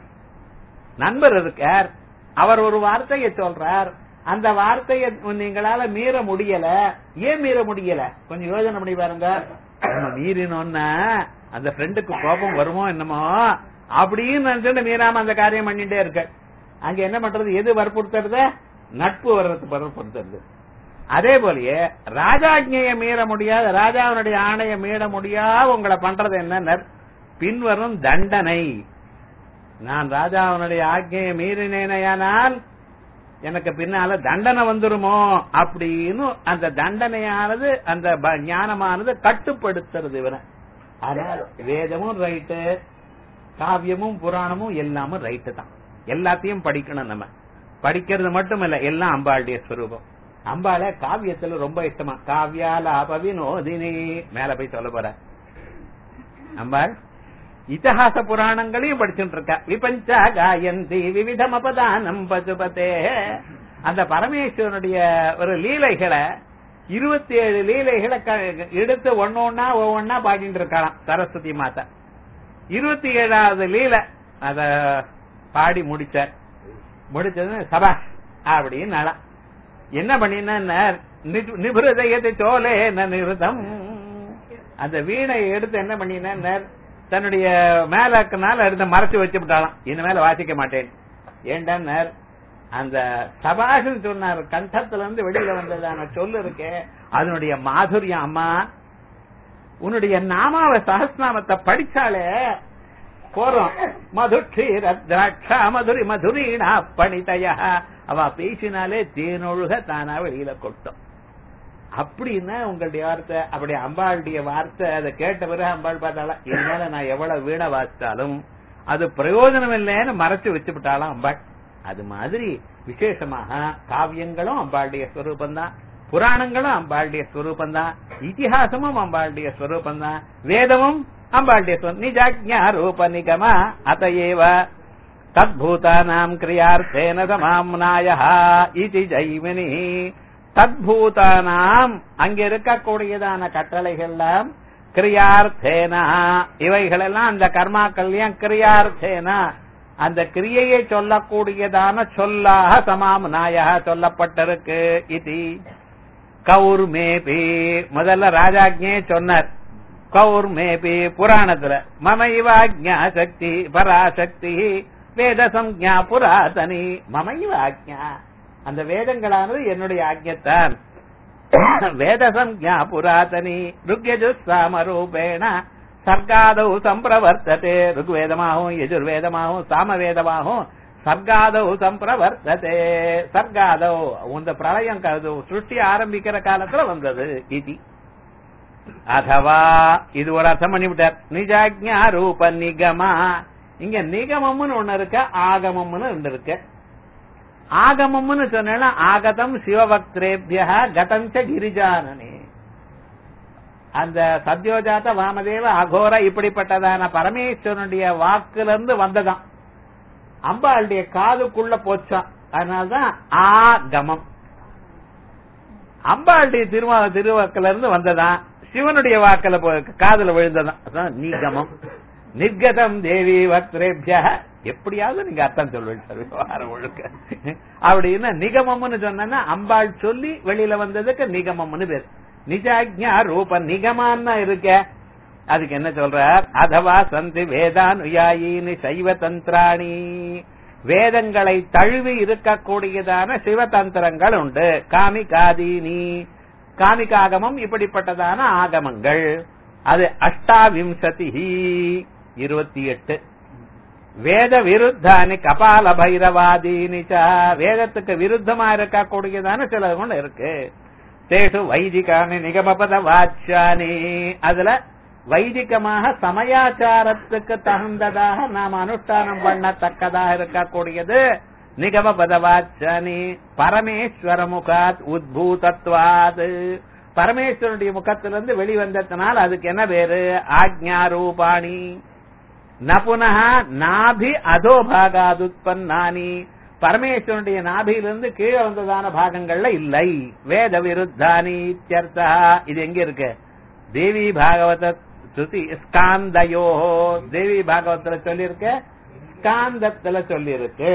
A: நண்பர் இருக்கார், அவர் ஒரு வார்த்தையை சொல்றார், அந்த வார்த்தையை நீங்களால மீற முடியல. ஏன் மீற முடியல, கொஞ்சம் யோசனை பண்ணி பாருங்க. நம்ம மீறினோன்னா அந்த ஃப்ரெண்டுக்கு கோபம் வருமோ என்னமோ அப்படின்னு நினைச்சுட்டு மீறாம அந்த காரியம் பண்ணிட்டே இருக்க. அங்க என்ன பண்றது, எது வற்புறுத்துறது, நட்பு வர்றது வற்புறுத்துறது. அதே போலயே ராஜாஜ்ஞையை மீற முடியாது, ராஜாவினுடைய ஆணையை மீற முடியாது உங்களை பண்றது என்ன, பின்வரும் தண்டனை. நான் ராஜாவினுடைய ஆజ్ఞையை மீறினேனையானால் எனக்கு பின்னால தண்டனை வந்துருமோ அப்படின்னு அந்த தண்டனையானது, அந்த ஞானமானது கட்டுப்படுத்துறது இவரை. ஆனால் வேதமும் ரைட்டு, காவியமும் புராணமும் எல்லாமும் ரைட்டு தான். எல்லாத்தையும் படிக்கணும். நம்ம படிக்கிறது மட்டும் இல்ல, எல்லாம் அம்பாளுடைய ஸ்வரூபம். அம்பாளை காவியத்துல ரொம்ப இஷ்டமா, காவியால அபவினோதினி மேல போய் சொல்ல போற அம்பாள். இதிகாச புராணங்களையும் படிச்சுட்டு இருக்கா. விபஞ்சா காயந்தி விவிதம் அபதானம் பசுபதே. அந்த பரமேஸ்வரனுடைய ஒரு லீலைகளை 27 லீலைகளை எடுத்து ஒவ்வொன்னா பாடிட்டு இருக்கலாம் சரஸ்வதி மாதா. 27வது லீலை அத பாடி முடிச்சார். முடிச்சது சபாஷ் அப்படின்னு நலம். என்ன பண்ணினா, நிபுரதயத்தை சோலே நிருதம், அந்த வீணை எடுத்து என்ன பண்ணினா தன்னுடைய மேலக்கனால எடுத்து மறைச்சு வச்சு விட்டாலாம். இனிமேல வாசிக்க மாட்டேன். ஏண்டா, அந்த சபாஷன் சொன்னார், கண்டத்துல இருந்து வெளியில வந்ததான சொல்லு இருக்கே அதனுடைய மாதுரியம். அம்மா உன்னுடைய நாமாவ சஹஸ்நாமத்தை படிச்சாலே போறோம். மதுட்சீர திராட்சா மதுரி மதுரீணா பணிதய, அவ பேசினாலே தேனொழுக தானா வெளியில கொட்டும். அப்படின்னா உங்களுடைய வார்த்தை அப்படி அம்பாளுடைய வார்த்தை அதை கேட்ட பிறகு அம்பாள் பார்த்தாலும் இதனால நான் எவ்வளவு வீணை வாசித்தாலும் அது பிரயோஜனம் இல்லைன்னு மறைச்சு வச்சு விட்டாலும் அம்பாள். அது மாதிரி விசேஷமாக காவியங்களும் அம்பாளுடைய ஸ்வரூபம் தான், புராணங்களும் அம்பாளுடைய ஸ்வரூபம் தான், இதிகாசமும் அம்பாளுடைய ஸ்வரூபம் தான், வேதமும் அம்பாளுடைய ஸ்வரூபம். நிஜாஜ்ஞா ரூப நிகம அதையேவ தத்பூதானாம் கிரியார்த்தேன சமாம்னாயஹ இதி ஜைமினி. தத்பூதானாம் அங்க இருக்கக்கூடியதான கட்டளைகள்லாம் கிரியார்த்தேனா இவைகளெல்லாம் அந்த கர்மாக்கள்லயும் கிரியார்த்தேனா அந்த கிரியையை சொல்லக்கூடியதான சொல்லாக சமாம்னாயஹ சொல்லப்பட்டிருக்கு. இது கௌர்மேபி முதல்ல ராஜாஜ்ஞே சொன்னார். கௌர்மேபி புராணத்துல மமைவாஜ்ஞா சக்தி பராசக்தி வேத சம்ஞா புராதனி. மமைவாஜ்ஞா அந்த வேதங்களானது என்னுடைய ஆக்ஞத்தான். வேத சம்ஞா புராதனி ருக்யஜுஸ்ஸாமரூபேண சர்காதௌ சம்பிரவர்த்ததே. ருக்வேதமாகவும் யஜுர்வேதமாகவும் சாமவேதமாகவும் சர்காதௌ சம்பிரவர்த்ததே. சர்காதௌ இந்த பிரளயம் சிருஷ்டி ஆரம்பிக்கிற காலத்துல வந்தது. இது அதவா இது ஒரு அர்த்தம் பண்ணிவிட்டார். நிஜாஜ்ஞா ரூப நிகமா. இங்க நிகமம்னு ஒண்ணு இருக்க, ஆகமம்னு ஒண்ணு இருக்கு. ஆகமம்னு சொன்னா ஆகதம் சிவபக்திரேபிய கதஞ்ச கிரிஜானனே. அந்த சத்யோஜாத வாமதேவ அகோர இப்படிப்பட்டதான பரமேஸ்வரனுடைய வாக்குல இருந்து வந்ததாம், அம்பாளுடைய காதுக்குள்ள போச்சான். அதனால்தான் ஆகமம். அம்பாளுடைய திருவாக்குல இருந்து வந்ததான், சிவனுடைய வாக்குல காதுல விழுந்ததான் நிகமம். நிர்கதம் தேவி வக்திரேபிய. எப்படியாவது நீங்க அர்த்தம் சொல்லுவீங்க விவகாரம் ஒழுக்க. அப்படின்னா நிகமம்னு சொன்னா அம்பாள் சொல்லி வெளியில வந்ததுக்கு நிகமம்னு பேர். நிஜாஜ்ஞா ரூப நிகமான்னா இருக்க. அதுக்கு என்ன சொல்றார்? அதவா சந்தி வேதானுயாயினி சைவ தந்திராணி. வேதங்களை தழுவி இருக்கக்கூடியதான சிவதந்திரங்கள் உண்டு. காமிகாதீனி காமிகாகமம் இப்படிப்பட்டதான ஆகமங்கள். அது அஷ்டாவிம்சதி 28. வேத விருத்தானி கபால பைரவாதீனி. வேதத்துக்கு விருத்தமா இருக்கக்கூடியதான சில கொண்டு இருக்கு. தேஷு வைதிகானி நிகமபத வாச்சானி. அதுல வைதிகமாக சமயாச்சாரத்துக்கு தகுந்ததாக நாம் அனுஷ்டானம் பண்ணத்தக்கதாக இருக்கக்கூடியது நிகமபத வாச்சானி. பரமேஸ்வர முகாத் உத்பூதத்வாது. பரமேஸ்வரனுடைய முகத்திலிருந்து வெளிவந்ததுனால் அதுக்கு என்ன பேரு? ஆக்ஞா ரூபாணி. நபுனஹ நாபி அதோபாகாதுத்பன்னானி. பரமேஸ்வரனுடைய நாபியிலிருந்து கீழே வந்ததான பாகங்கள்ல இல்லை. வேத விருத்தானி இத்யர்த்தா. இது எங்க இருக்கு? தேவி பாகவத ஸ்ருதி ஸ்காந்தயோ. தேவி பாகவத்துல சொல்லியிருக்க, ஸ்காந்தத்துல சொல்லியிருக்கு.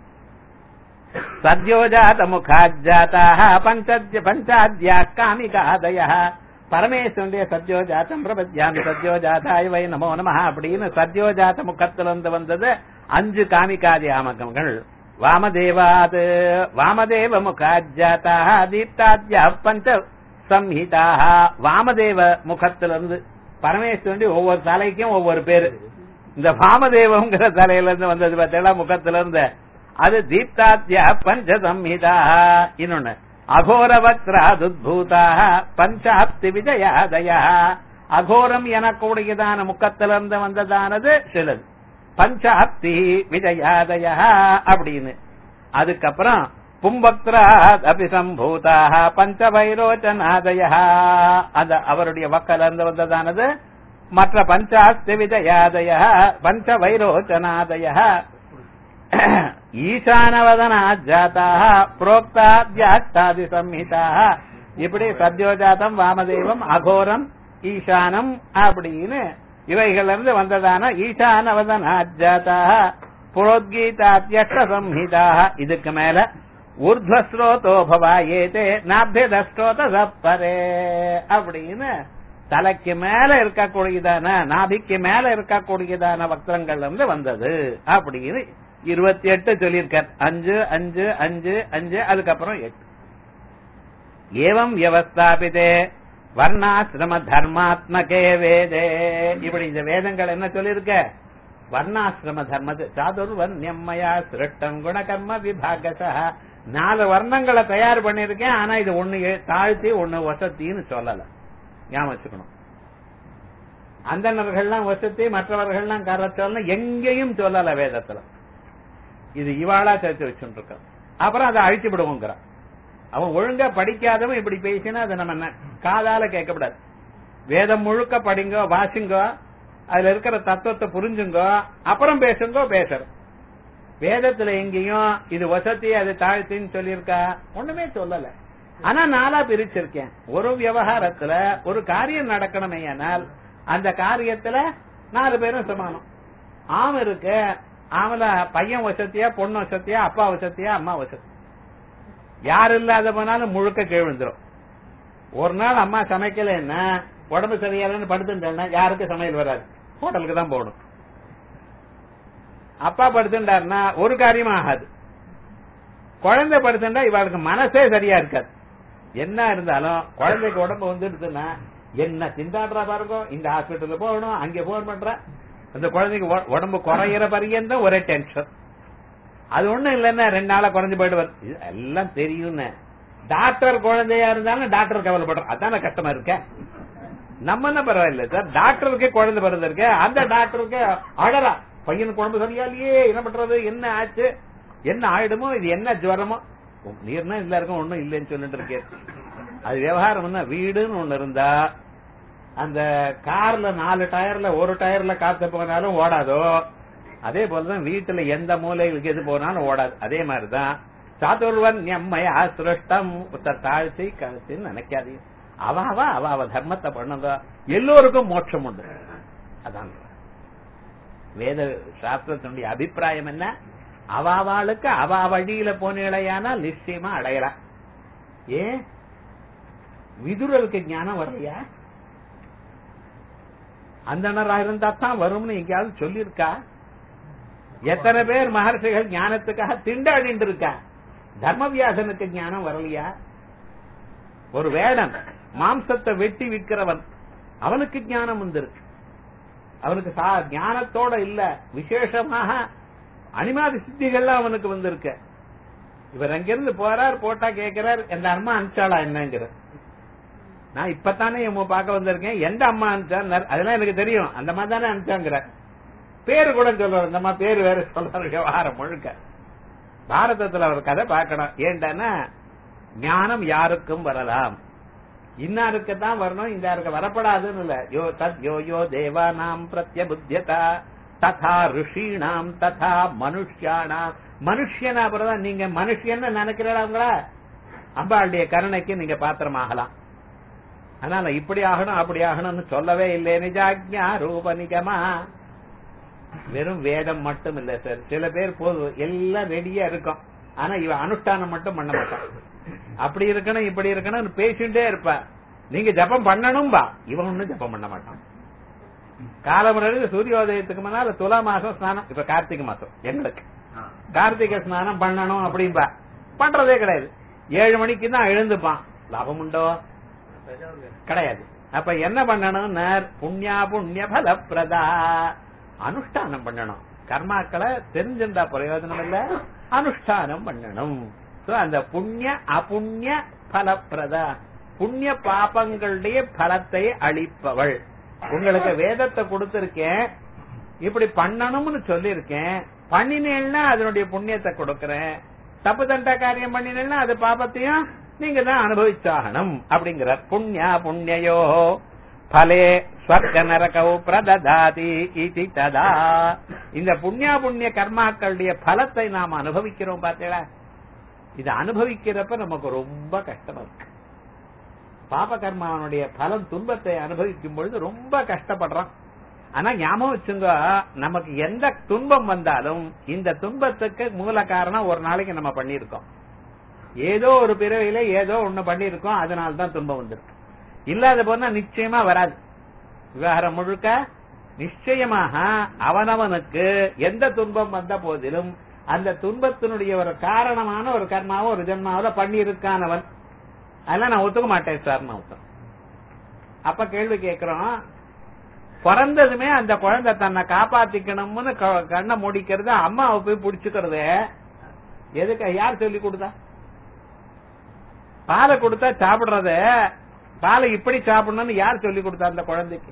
A: சத்யோஜாத முகாஜாதாக பஞ்சாத்யா காமிகாதய. பரமேஸ்வரனுடைய சத்யோஜாத்தம் பிரபத்யாமி சத்யோஜாதாய வை நமோ நமஹ அப்படின்னு சத்யோஜாத முகத்திலிருந்து வந்தது 5 காமிகாதி ஆமகங்கள். வாமதேவாத் வாமதேவ முகாஜாதாக தீப்தாத்யா பஞ்ச சம்ஹிதாக. வாமதேவ முகத்திலிருந்து பரமேஸ்வரனுடைய ஒவ்வொரு தலைக்கும் ஒவ்வொரு பேரு. இந்த வாமதேவங்கிற தலையில இருந்து வந்தது பார்த்தீங்களா முகத்திலிருந்து, அது தீப்தாத்யா பஞ்ச சம்ஹிதா. இன்னொன்னு அகோரவக்ராதுத்பூதாக பஞ்சாப்தி விஜயாதய. அகோரம் எனக்கூடியதான முகத்திலிருந்து வந்ததானது சிலது. பஞ்சாப்தி விஜயாதய அப்படின்னு. அதுக்கப்புறம் பும்பக்ராத் அபிசம்பூதாக பஞ்சவைரோச்சனாதய. அது அவருடைய வக்கலிருந்து வந்ததானது. மற்ற பஞ்சாஸ்தி விஜயாதய பஞ்சவைரோச்சனாதய. ஈசானவதனாஜாதாக புரோக்தாத்யாஸ்தாதி சம்ஹிதாக. இப்படி சத்யோஜாதம் வாமதேவம் அகோரம் ஈசானம் அப்படின்னு இவைகள் இருந்து வந்ததான ஈசானவதனாஜாதாக புரோத்கீதாத்யஷ்ட சம்ஹிதாக. இதுக்கு மேல ஊர்த்வஸ்ரோதோ பவாயேதே நாபியதஸ்ரோத சப்பரே அப்படின்னு தலைக்கு மேல இருக்கக்கூடியதான நாபிக்கு மேல இருக்கக்கூடியதான வக்ரங்கள் இருந்து வந்தது அப்படின்னு 28 சொல்லியிருக்கார். 5 5 5 5 அதுக்கப்புறம் 8. ஏவம் வியவஸ்தாபிதே வர்ணாசிரம தர்மாத்மகே வேதே. இப்படி இந்த வேதங்கள் என்ன சொல்லியிருக்க? வர்ணாசிரம தர்மத்தை சாதுர்வர்ணியம்மயா சிருஷ்டம் குணகர்ம விபாகசா 4 வர்ணங்களை தயார் பண்ணிருக்கேன். ஆனா இது ஒண்ணு தாழ்த்தி ஒண்ணு வசத்தின்னு சொல்லல. ஞாபகம் வச்சுக்கணும். அந்தணர்கள்லாம் வசதி, மற்றவர்கள்லாம் கரச்சொல்ல எங்கேயும் சொல்லல வேதத்துல. இது இவாளா சேர்த்து வச்சுட்டு இருக்க. அப்புறம் அதை அழிச்சு விடுவோங்கிறான். அவன் ஒழுங்கா படிக்காதவன் இப்படி பேசினா அதை நம்ம காதால கேட்கக்கூடாது. வேதம் முழுக்க படிங்கோ, வாசிங்கோ, அதுல இருக்கிற தத்துவத்தை புரிஞ்சுங்கோ, அப்புறம் பேசுங்கோ. பேசுறோம் வேதத்துல எங்கேயும் இது வசதி அது தாழ்த்தின்னு சொல்லியிருக்கா? ஒண்ணுமே சொல்லல. ஆனா 4 பிரிச்சிருக்கேன். ஒரு விவகாரத்துல ஒரு காரியம் நடக்கணுமே ஆனால் அந்த காரியத்துல 4 பேரும் சமானம். ஆம் இருக்கு, ஆமல பையன் வசதியா, பொண்ணு வசதியா, அப்பா வசதியா, அம்மா வசதி. யாரு இல்லாத போனாலும் முழுக்க கேழ்ந்துரும். ஒரு நாள் அம்மா சமைக்கலன்னா உடம்பு சரியாலன்னு படுத்துட்டா யாருக்கு சமையல் வராது, ஹோட்டலுக்கு தான் போகணும். அப்பா படுத்துட்டாருன்னா ஒரு காரியமா ஆகாது. குழந்தை படுத்துட்டா இவளுக்கு மனசே சரியா இருக்காது. என்ன இருந்தாலும் குழந்தைக்கு உடம்பு வந்துடுதுன்னா என்ன திண்டாடுறா பாருங்க, இந்த ஹாஸ்பிட்டலுக்கு போகணும், அங்கே போன் பண்ற, அந்த குழந்தைக்கு உடம்பு குறையிற பரியந்தான் ஒரே டென்ஷன். அது ஒண்ணும் இல்லைன்னா 2 நாளா குறைஞ்சு போயிட்டு வருது. எல்லாம் தெரியும். டாக்டர் குழந்தையா இருந்தாலும் டாக்டர் கவலைப்படுற, அதான கஷ்டமா இருக்க. நம்ம என்ன பரவாயில்ல சார், டாக்டருக்கே குழந்தை பிறந்த இருக்க, அந்த டாக்டருக்கு அழறா, பையனுக்கு குழம்பு சரியாலையே, என்ன பண்றது, என்ன ஆச்சு, என்ன ஆயிடுமோ, இது என்ன ஜுவரமோ, நீர்னா இல்ல இருக்கும், ஒண்ணும் இல்லைன்னு சொல்லிட்டு இருக்கேன். அது விவகாரம். வீடுன்னு ஒண்ணு இருந்தா அந்த கார்ல 4 டயர்ல ஒரு டயர்ல காத்து போனாலும் ஓடாதோ, அதே போலதான் வீட்டுல எந்த மூலைகளுக்கு எது போனாலும் ஓடாது. அதே மாதிரிதான் சாதுர்வர்ணியம்மயா சிருஷ்டம். தாழ்த்தி கழுத்தின்னு நினைக்காதீங்க. அவ தர்மத்தை பண்ணதா எல்லோருக்கும் மோட்சம் உண்டு. அதான் வேத சாஸ்திரத்தினுடைய அபிப்பிராயம் என்ன, அவாளுக்கு அவ வழியில போனேடையானால் நிச்சயமா அடையலாம். ஏன் விதுரலுக்கு ஞானம் வரலையா? அந்தணரா இருந்தா தான் வரும்னு எங்கேயாவது சொல்லியிருக்கா? எத்தனை பேர் மகர்ஷிகள் ஞானத்துக்காக திண்டாடிட்டு இருக்கா? தர்மவியாசனுக்கு ஞானம் வரலையா? ஒரு வேடன் மாம்சத்தை வெட்டி விற்கிறவன், அவனுக்கு ஞானம் வந்திருக்கு. அவனுக்கு ஞானத்தோட இல்ல, விசேஷமாக அனிமாதி சித்திகள்லாம் அவனுக்கு வந்திருக்கு. இவர் அங்கிருந்து போறார், போட்டா கேட்கிறார், எந்த அம்மா அனுப்பிச்சாளா என்னங்கிற. நான் இப்பத்தானே பார்க்க வந்திருக்கேன், எந்த அம்மா அனுப்பிச்சார், அதெல்லாம் எனக்கு தெரியும், அந்த மாதிரி தானே அனுப்பிச்சாங்கிற. பேரு கூட சொல்றாரு, இந்த மாதிரி பேரு வேற சொல்றாரு. விவகாரம் முழுக்க பாரதத்துல ஒரு கதை பார்க்கணும். ஏண்டானா ஞானம் யாருக்கும் வரலாம், இன்னாருக்கு தான் வரணும், இந்தாருக்கு வரப்படாதுன்னு இல்ல. யோ தேவானாம் பிரத்யபுத்தியதா ததா ரிஷீணாம் ததா மனுஷ்யானாம். மனுஷனா அப்புறம் நீங்க மனுஷன்னு நினைக்கிறீங்களா, அம்பாளுடைய கருணைக்கு நீங்க பாத்திரமாகலாம். அதனால இப்படி ஆகணும் அப்படி ஆகணும்னு சொல்லவே இல்லை. நிஜாக்ஞா ரூப நிகமா. வெறும் வேதம் மட்டும் இல்ல சார். சில பேர் போதும் எல்லாம் ரெடியா இருக்கும், ஆனா இவன் அனுஷ்டானம் மட்டும் பண்ண மாட்டான். அப்படி இருக்கணும் இப்படி இருக்கணும் பேசிட்டே இருப்பா. நீங்க ஜபம் பண்ணணும்பா, இவன் ஒண்ணும் ஜபம் பண்ண மாட்டான். காலமுறை சூரியோதயத்துக்கு முன்னால துலா மாசம் ஸ்நானம், இப்ப கார்த்திகை மாசம் எங்களுக்கு கார்த்திகை ஸ்நானம் பண்ணணும் அப்படின்பா, பண்றதே கிடையாது. 7 மணிக்கு தான் எழுந்துப்பான். லாபம் உண்டோ? கிடையாது. அப்ப என்ன பண்ணணும், புண்ணியா புண்ணிய பலப்பிரதா, அனுஷ்டானம் பண்ணணும். கர்மாக்களை தெரிஞ்சிருந்தா பிரயோஜனம் இல்ல, அனுஷ்டானம் பண்ணணும். அந்த புண்ணிய அபுண்ணிய பலப்பிரதா, புண்ணிய பாபங்களுடைய பலத்தை அளிப்பவள். உங்களுக்கு வேதத்தை கொடுத்திருக்கேன், இப்படி பண்ணணும்னு சொல்லிருக்கேன், பண்ணினேன்னா அதனுடைய புண்ணியத்தை கொடுக்கறேன். தப்பு தண்டா காரியம் பண்ணினேன்னா அது பாபத்தையும் நீங்க தான் அனுபவிச்சாகணும் அப்படிங்கிறார். புண்ணியா புண்ணியோ பலே ஸ்வர்க நரகௌ பிரததாதி இதி ததா. இந்த புண்ணியா புண்ணிய கர்மாக்களுடைய பலத்தை நாம் அனுபவிக்கிறோம் பார்த்தீங்களா? இது அனுபவிக்கிறப்ப நமக்கு ரொம்ப கஷ்டமா இருக்கு. பாப கர்மாவனுடைய பலம் துன்பத்தை அனுபவிக்கும் பொழுது ரொம்ப கஷ்டப்படுறோம். ஆனா ஞாபகம் வச்சுங்க, நமக்கு எந்த துன்பம் வந்தாலும் இந்த துன்பத்துக்கு மூல காரணம் ஒரு நாளைக்கு நம்ம பண்ணிருக்கோம். ஏதோ ஒரு பிறவியில ஏதோ ஒண்ணு பண்ணிருக்கோம், அதனால்தான் துன்பம் வந்திருக்கு. இல்லாத போனா நிச்சயமா வராது. விவகாரம் முழுக்க நிச்சயமாக அவனவனுக்கு எந்த துன்பம் வந்த போதிலும் அந்த துன்பத்தினுடைய ஒரு காரணமான ஒரு கர்மாவோ ஒரு ஜென்மாவில பண்ணியிருக்கானவன். அதெல்லாம் நான் ஒத்துக்க மாட்டேன் சார். அப்ப கேள்வி கேட்கிறோம், பிறந்ததுமே அந்த குழந்தை தன்னை காப்பாத்திக்கணும்னு கண்ணை மூடிக்கிறது, அம்மாவை போய் பிடிச்சுக்கிறது. எதுக்கு? யார் சொல்லி கொடுத்தா? பாலை கொடுத்தா சாப்பிடுறத, பாலை இப்படி சாப்பிடணும்னு யார் சொல்லி கொடுத்தா அந்த குழந்தைக்கு?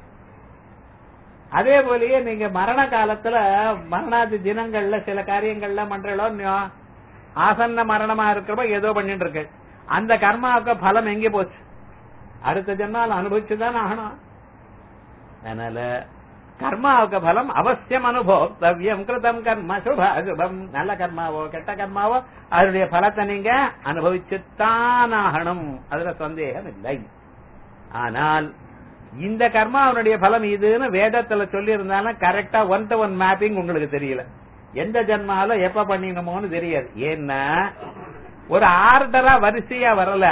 A: அதே போலயே நீங்க மரண காலத்துல மரணாதி தினங்கள்ல சில காரியங்கள்ல பண்றோ, ஆசன்ன மரணமா இருக்கிறப்ப ஏதோ பண்ணிட்டு இருக்கு. அந்த கர்மாவுக்கு பலம் எங்கே போச்சு? அடுத்த ஜென்மால அனுபவிச்சுதான் ஆகணும். அதனால கர்மாவுக்கு பலம் அவசியம் அனுபவம். கிருதம் கர்ம சுப அசுபம், நல்ல கர்மாவோ கெட்ட கர்மாவோ அதனுடைய பலத்தை நீங்க அனுபவிச்சுத்தான் ஆகணும், அதுல சந்தேகம் இல்லை. ஆனால் இந்த கர்மாவனுடைய பலம் இதுன்னு வேதத்துல சொல்லி இருந்தாலும் கரெக்டா 1-to-1 மேப்பிங் உங்களுக்கு தெரியல. எந்த ஜென்மால எப்ப பண்ணிக்கணுமோன்னு தெரியாது. ஏன்னா ஒரு ஆர்டரா வரிசையா வரல.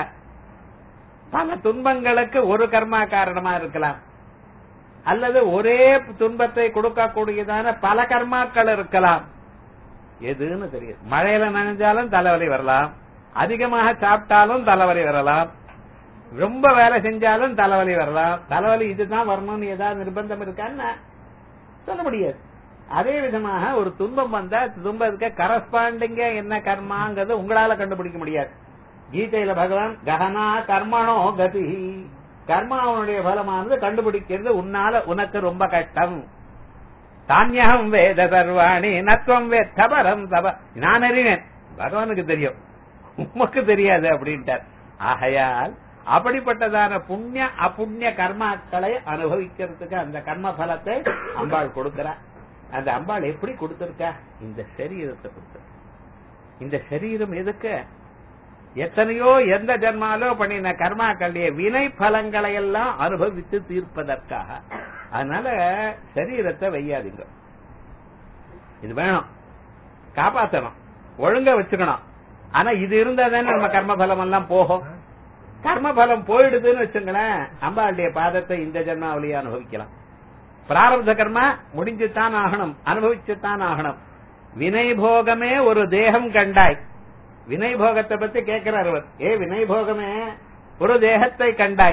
A: பல துன்பங்களுக்கு ஒரு கர்மா காரணமா இருக்கலாம், அல்லது ஒரே துன்பத்தை கொடுக்கக்கூடியதான பல கர்மாக்கள் இருக்கலாம். எதுன்னு தெரியாது. மழையில நனைஞ்சாலும் தலைவலி வரலாம், அதிகமாக சாப்பிட்டாலும் தலைவலி வரலாம், ரொம்ப வேலை செஞ்சாலும் தலைவலி வரலாம். தலைவலி இதுதான் வரணும்னு ஏதாவது நிர்பந்தம் இருக்கான்னு சொல்ல முடியாது. அதே விதமாக ஒரு துன்பம் வந்தா துன்பத்துக்கு கரஸ்பாண்டிங்க என்ன கர்மாங்கிறது உங்களால கண்டுபிடிக்க முடியாது. கீதையில பகவான் கஹனா கர்மணோ கதி, கர்மாவனுடைய பலமானது கண்டுபிடிக்கிறது உனக்கு ரொம்ப கஷ்டம். தானியம் வேத சர்வாணி நத்வம் வேத்த பரம் தப, நான் அறிவேன், பகவானுக்கு தெரியும், உமக்கு தெரியாது அப்படின்ட்டார். ஆகையால் அப்படிப்பட்டதான புண்ணிய அப்புண்ணிய கர்மாக்களை அனுபவிக்கிறதுக்கு அந்த கர்ம பலத்தை அம்பாள் கொடுக்கிறார். அந்த அம்பாள் எப்படி கொடுத்திருக்கா? இந்த சரீரத்தை கொடுத்த. இந்த சரீரம் எதுக்கு? எத்தனையோ எந்த ஜன்மாலோ பண்ணின கர்மாக்களுடைய வினை பலங்களை எல்லாம் அனுபவித்து தீர்ப்பதற்காக. அதனால சரீரத்தை வையாதீங்க. இது வேணும், காப்பாற்றணும், ஒழுங்கா வச்சுக்கணும். ஆனா இது இருந்தா தானே நம்ம கர்ம பலம் எல்லாம் போகும். கர்ம பலம் போயிடுதுன்னு வச்சுங்களேன், அம்பாளுடைய பாதத்தை இந்த ஜென்மாவிலேயே அனுபவிக்கலாம். பிராரப்த கர்மா முடிஞ்சுத்தான் ஆகணும், அனுபவிச்சுத்தான் ஆகணும். வினை போகமே ஒரு தேகம் கண்டாய். வினை போகத்தை பத்தி கேட்கிறார் அவர். வினை போகமே ஒரு தேகத்தை கண்டாய்,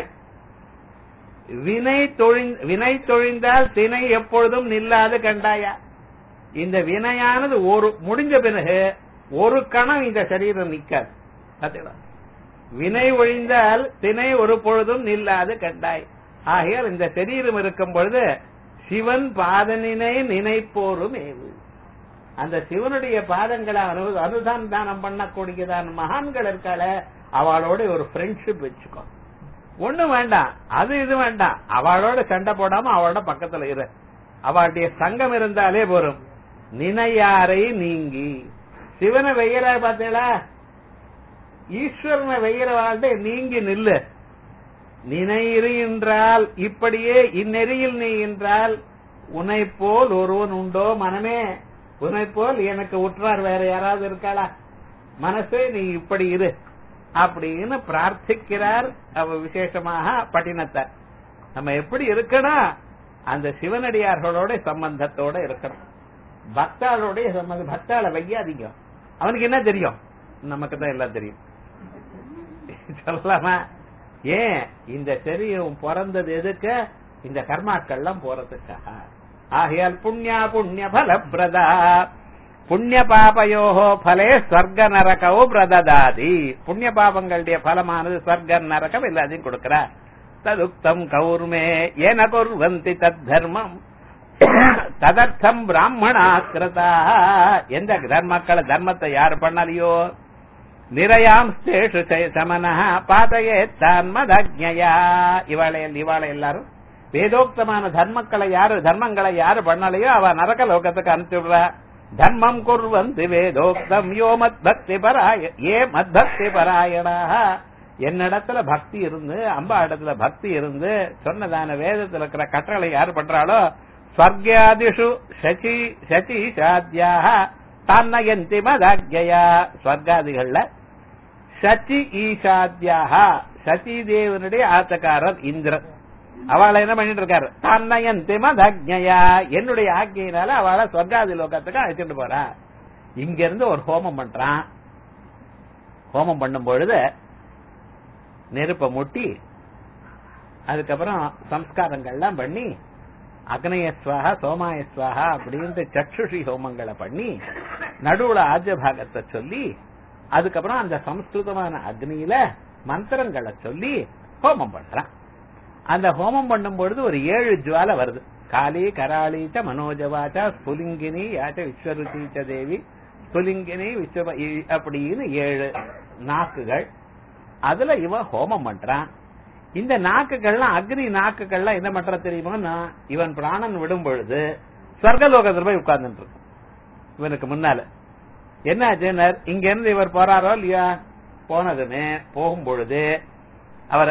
A: வினை தொழிந்தால் திணை எப்பொழுதும் நில்லாது கண்டாயா. இந்த வினையானது ஒரு முடிஞ்ச பிறகு ஒரு கணம் இந்த சரீரம் நிக்காது. பாத்தீங்களா? வினை ஒழிந்தால் திணை ஒரு பொழுதும் நில்லாது கண்டாய். ஆகையால் இந்த சரீரம் இருக்கும் பொழுது சிவன் பாதனினை நினைப்போரும் ஏவு. அந்த சிவனுடைய பாதங்களை அனுசந்தானம் பண்ணக்கூடியதான மகான்கள் இருக்கால, அவளோட ஒரு ஃப்ரெண்ட்ஷிப் வச்சுக்கோ. ஒண்ணு வேண்டாம், அது இது வேண்டாம், அவளோட சண்டை போடாம அவளோட பக்கத்துல இரு. அவளுடைய சங்கம் இருந்தாலே போரும். நினையாரை நீங்கி சிவனை வெய்யற பார்த்தீங்களா, ஈஸ்வரனை வெய்யற வாழ்க்கை நீங்கி நில்லு. நினைறு என்றால் இப்படியே இந்நெறியில் நீ என்றால் உன்னை போல் ஒருவன் உண்டோ மனமே, உன்னை போல் எனக்கு உற்றார் வேற யாராவது இருக்காளா? மனசே நீ இப்படி இரு அப்படின்னு பிரார்த்திக்கிறார். அவ விசேஷமாக பட்டினத்தார். நம்ம எப்படி இருக்கணும்? அந்த சிவனடியார்களோட சம்பந்தத்தோட இருக்கணும். பக்தாளோடைய சம்பந்தம். பக்தாள வையாதீங்க, அவனுக்கு என்ன தெரியும்? நமக்கு தான் எல்லாம் தெரியும். சொல்லலாமா? ஏன் இந்த சரீரம் பிறந்தது எதுக்கு? இந்த கர்மாக்கள்லாம் போறதுக்காக. ஆகையால் புண்ணியா புண்ணிய பல பிரதா புண்ணிய பாபயோஹோ பலே ஸ்வர்க நரகோ பிரததாதி. புண்ணிய பாபங்களுடைய பலமானது ஸ்வர்க நரகம் எல்லாத்தையும் கொடுக்கிறார். ததுக்தம் கௌர்மே ஏன குர்வந்தி தத் தர்மம் ததர்த்தம் பிராமணா கிருதா. எந்த தர்மத்தை யார் பண்ணலையோ நிரயாம் ஸ்தேஷு சமன பாதையே தன்மதஜ்ஞயா. இவாளை எல்லாரும் வேதோக்தமான தர்மங்களை யாரு பண்ணலையோ அவ நரக லோகத்துக்கு அனுப்பிச்சுடுறா. தர்மம் குர்வந்தி வேதோக்தம் யோ மத்பக்தி பராய ஏ மத்பக்தி பராயணா. என்னிடத்துல பக்தி இருந்து அம்பா இடத்துல பக்தி இருந்து சொன்னதான வேதத்துல இருக்கிற கட்டளை யாரு பண்றாளோ ஸ்வர்காதிஷு சசி சாத்யாக தன்னயந்தி மதஜ்ஞயா. ஸ்வர்காதிகள்ல சச்சி ஈசாத்யாக, சச்சி தேவனுடைய ஆத்தக்காரர் இந்திரன். அவளை என்ன பண்ணிட்டு இருக்காரு? தன்னயந்தி மதஜ்ஞயா, என்னுடைய ஆக்கையினால அவளை ஸ்வர்காதி லோகத்துக்கு அழைச்சிட்டு போறா. இங்க இருந்து ஒரு ஹோமம் பண்றான். ஹோமம் பண்ணும் பொழுது நெருப்ப மூட்டி அதுக்கப்புறம் சம்ஸ்காரங்கள்லாம் பண்ணி அக்னயஸ்வாகா சோமாயஸ்வாகா அப்படின்ட்டு சக்ஷுஷி ஹோமங்களை பண்ணி நடுவுல ஆஜ்ய பாகத்தை சொல்லி அதுக்கப்புறம் அந்த சம்ஸ்கிருதமான அக்னியில மந்திரங்களை சொல்லி ஹோமம் பண்றான். அந்த ஹோமம் பண்ணும் பொழுது ஒரு 7 ஜுவாலை வருது. காளி கராளீச்ச மனோஜவாச்ச ஸ்புலிங்கினி யாச்ச விஸ்வருச்சீச்ச தேவி ஸ்புலிங்கினி விஸ்வ அப்படின்னு 7 நாக்குகள். அதுல இவன் ஹோமம் பண்றான். இந்த நாக்குகள்லாம் அக்னி நாக்குகள்லாம் என்ன பண்ற தெரியுமா, இவன் பிராணன் விடும் பொழுது சொர்க்கலோகத்துல போய் உட்கார்ந்துட்டு இருக்கும். இவனுக்கு முன்னால என்ன ஆச்சுன்னா, இங்க இருந்து இவர் போறாரோ இல்லையா, போனதுமே போகும் பொழுது அவர்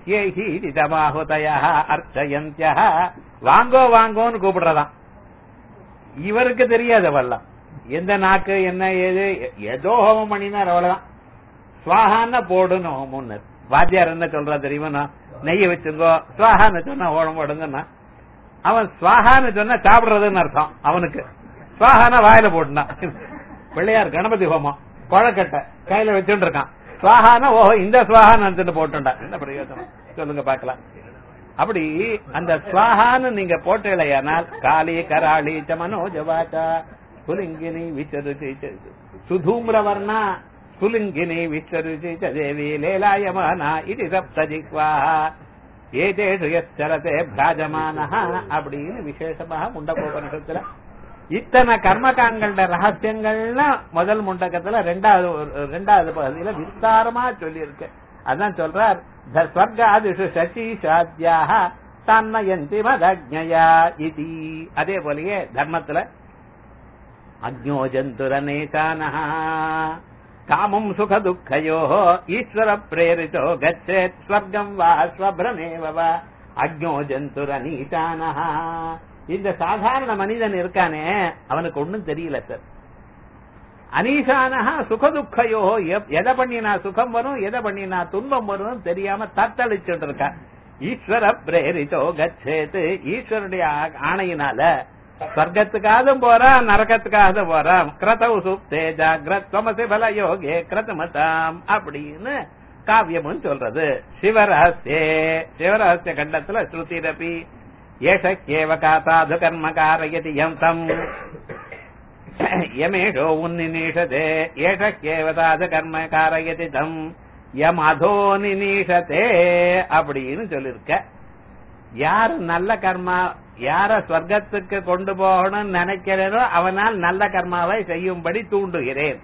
A: அர்ச்சயந்தியா வாங்கோ வாங்கோன்னு கூப்பிடுறதான். இவருக்கு தெரியாது அவெல்லாம் எந்த நாக்கு என்ன ஏது, ஏதோ ஹோமம் பண்ணினார் அவ்வளவுதான். ஸ்வாகான்னு போடுன்னு ஹோமம்னு வாத்தியார் என்ன சொல்றா தெரியுமா, நெய்ய வச்சுங்கோ, ஸ்வாகான்னு சொன்னா ஹோமம் போடுங்கன்னா அவன் ஸ்வாகான்னு சொன்னா சாப்பிடுறதுன்னு அர்த்தம். அவனுக்கு ஸ்வாகான வாயில போட்டுனான். பிள்ளையார் கணபதி ஹோமம் குழக்கட்டை கையில வச்சுட்டு இருக்கான். ஸ்வாகான ஓஹோ இந்த ஸ்வாகான்னு நினைச்சிட்டு போட்டுண்டா, என்ன பிரயோஜனம் சொல்லுங்க பாக்கலாம். அப்படி அந்த ஸ்வாகான்னு நீங்க போட்டலையானால் காளி கராளி மனோஜவாச்சா புலிங்கினி விச்சருச்சி சுதூம்ரவர்ணா புலிங்கினி விச்சருச்சி தேவி லேலாயமானா இது சப்தஜிக்வாஹா ஏதேஷு யச்சரதே பிராஜமானஹ அப்படின்னு விசேஷமாக முண்டகோபனிஷத்துல இத்தனை கர்மகாண்களோட ரகசியங்கள்னா முதல் முண்டகத்துல ரெண்டாவது பகுதியில விஸ்தாரமா சொல்லி இருக்கு. அதான் சொல்றார், ஸ்வர்காதிஷு சசீஷாத்யாக தன்னயந்தி மதஜ்ஞயா இதி. அதே போலயே தர்மத்துல அக்ஞோ ஜந்துரநேசானஹ காமம் சுக துக்கயோ ஈஸ்வர பிரேரிதோ கச்சேத் ஸ்வர்கம் வா ஸ்வப்ரமேவ வா அக்ஞோ ஜந்துரநீசானஹ. இந்த சாதாரண மனிதன் இருக்கானே அவனுக்கு ஒண்ணும் தெரியல சார். அனீசானஹா சுகதுக்கையோ, எதை பண்ணினா சுகம் வரும் எதை பண்ணினா துன்பம் வரும் தெரியாம தத்தளிச்சுட்டு இருக்க. ஈஸ்வர பிரேரிதோ கச்சேத்து, ஈஸ்வருடைய ஆணையினால ஸ்வர்க்கத்துக்காக போறான் நரகத்துக்காக போறான். கிரதௌ சுப்தே ஜாக்ரத்வமசி பல யோகே கிரதமதாம் அப்படின்னு காவியமும் சொல்றது. சிவரஹஸ்ய கண்டத்துல ஸ்ருதிரபி ஏஷக்கேவ காசாது கர்ம காரயதி யம் தம் யமேஷோ உன்னிநீஷதே ஏஷக்கேவ சாது கர்ம காரயதி தம் யம் அதோ நிநீஷதே அப்படின்னு சொல்லிருக்க. யாரு நல்ல கர்மா, யார ஸ்வர்க்கத்துக்கு கொண்டு போகணும்னு நினைக்கிறேனோ அவனால் நல்ல கர்மாவை செய்யும்படி தூண்டுகிறேன்.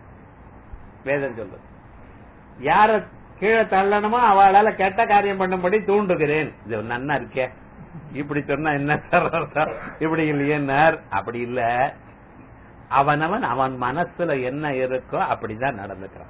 A: வேதம் சொல்றது. யார கீழே தள்ளணுமோ அவளால கெட்ட காரியம் பண்ணும்படி தூண்டுகிறேன். இது நன்னா இருக்கே, இப்படி சொன்னா என்ன சார், இப்படி இல்லையன்னார். அப்படி இல்ல, அவனவன் அவன் மனசுல என்ன இருக்கோ அப்படிதான் நடந்துக்கிறான்.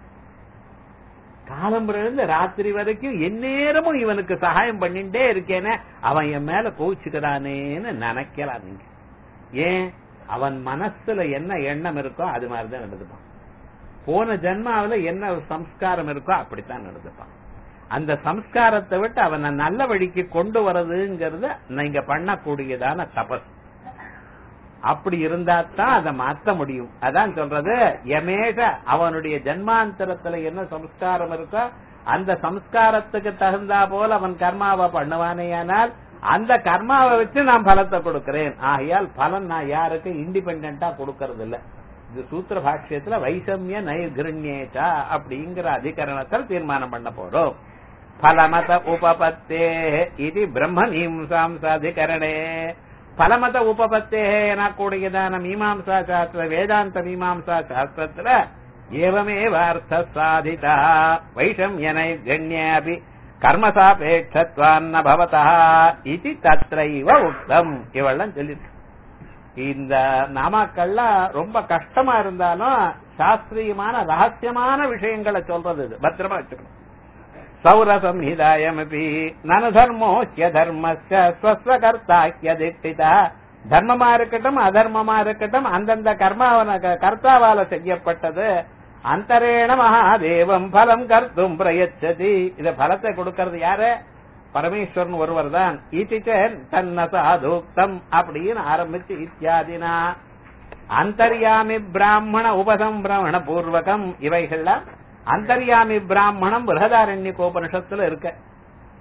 A: காலம்புரிலிருந்து ராத்திரி வரைக்கும் எந்நேரமும் இவனுக்கு சகாயம் பண்ணிட்டே இருக்கேன்னு அவன் என் மேல கோவிச்சுக்கிறானேன்னு நினைக்கலாம் நீங்க. ஏன், அவன் மனசுல என்ன எண்ணம் இருக்கோ அது மாதிரிதான் நடந்துப்பான். போன ஜென்மாவில என்ன சம்ஸ்காரம் இருக்கோ அப்படித்தான் நடந்துப்பான். அந்த சம்ஸ்காரத்தை விட்டு அவனை நல்ல வழிக்கு கொண்டு வர்றதுங்கிறத நீங்க பண்ணக்கூடியதான தபஸ். அப்படி இருந்தா தான் அதை மாற்ற முடியும். அதான் சொல்றது, யமேஷ அவனுடைய ஜன்மாந்தரத்துல என்ன சம்ஸ்காரம் இருக்கோ அந்த சம்ஸ்காரத்துக்கு தகுந்தா போல அவன் கர்மாவை பண்ணுவானேயானால் அந்த கர்மாவை வச்சு நான் பலத்தை கொடுக்கிறேன். ஆகையால் பலன் நான் யாருக்கு இண்டிபெண்டா கொடுக்கறது இல்ல. இது சூத்திர பாஷ்யத்துல வைஷமிய நைர்கிருண்யேச்சா அப்படிங்கிற அதிகரணத்தில் தீர்மானம் பண்ண போறோம். பலமத உபபத்தே இது பிரம்மணீம்சாம் சாதிகரணே. பலமத உபபத்தே எனக்கூடியதான மீமாம்சா சாஸ்திர வேதாந்த மீமாம்சா சாஸ்திரத்துல ஏவமேவ அர்த்த சாதிதா வைஷம்ய நைர்கண்யாபி கர்மசாபேட்சத்வான்ன பவதா இது தத்ரைவ உக்தம். இவெல்லாம் சொல்லிருக்கு. இந்த நாமாக்கள்லாம் ரொம்ப கஷ்டமா இருந்தாலும் சாஸ்திரியமான ரகசியமான விஷயங்களை சொல்றது. இது பத்திரமா வச்சுக்கணும். சௌரசம்ஹிதாயமபி நன தர்மோஸ்ய தர்மஸ்ய ஸ்வஸ்வகர்த்தாக்கிய திட்டிதா. தர்மமா இருக்கட்டும் அதர்மமா இருக்கட்டும் அந்தந்த கர்மாவன கர்த்தாவால செய்யப்பட்டது. அந்தரேண மகாதேவம் பலம் கர்த்தும் பிரயச்சதி. இத பலத்தை கொடுக்கறது யாரு? பரமேஸ்வரன் ஒருவர் தான். ஈட்டிச்சேன் தன்ன சாதுக்தம் அப்படின்னு ஆரம்பிச்சு இத்தியாதினா அந்தர்யாமி பிராமண உபசம்பிரமண பூர்வகம் இவைகள்லாம் அந்தர்யாமி பிராமணம் பிருஹதாரண்யகோபனிஷத்துல இருக்க.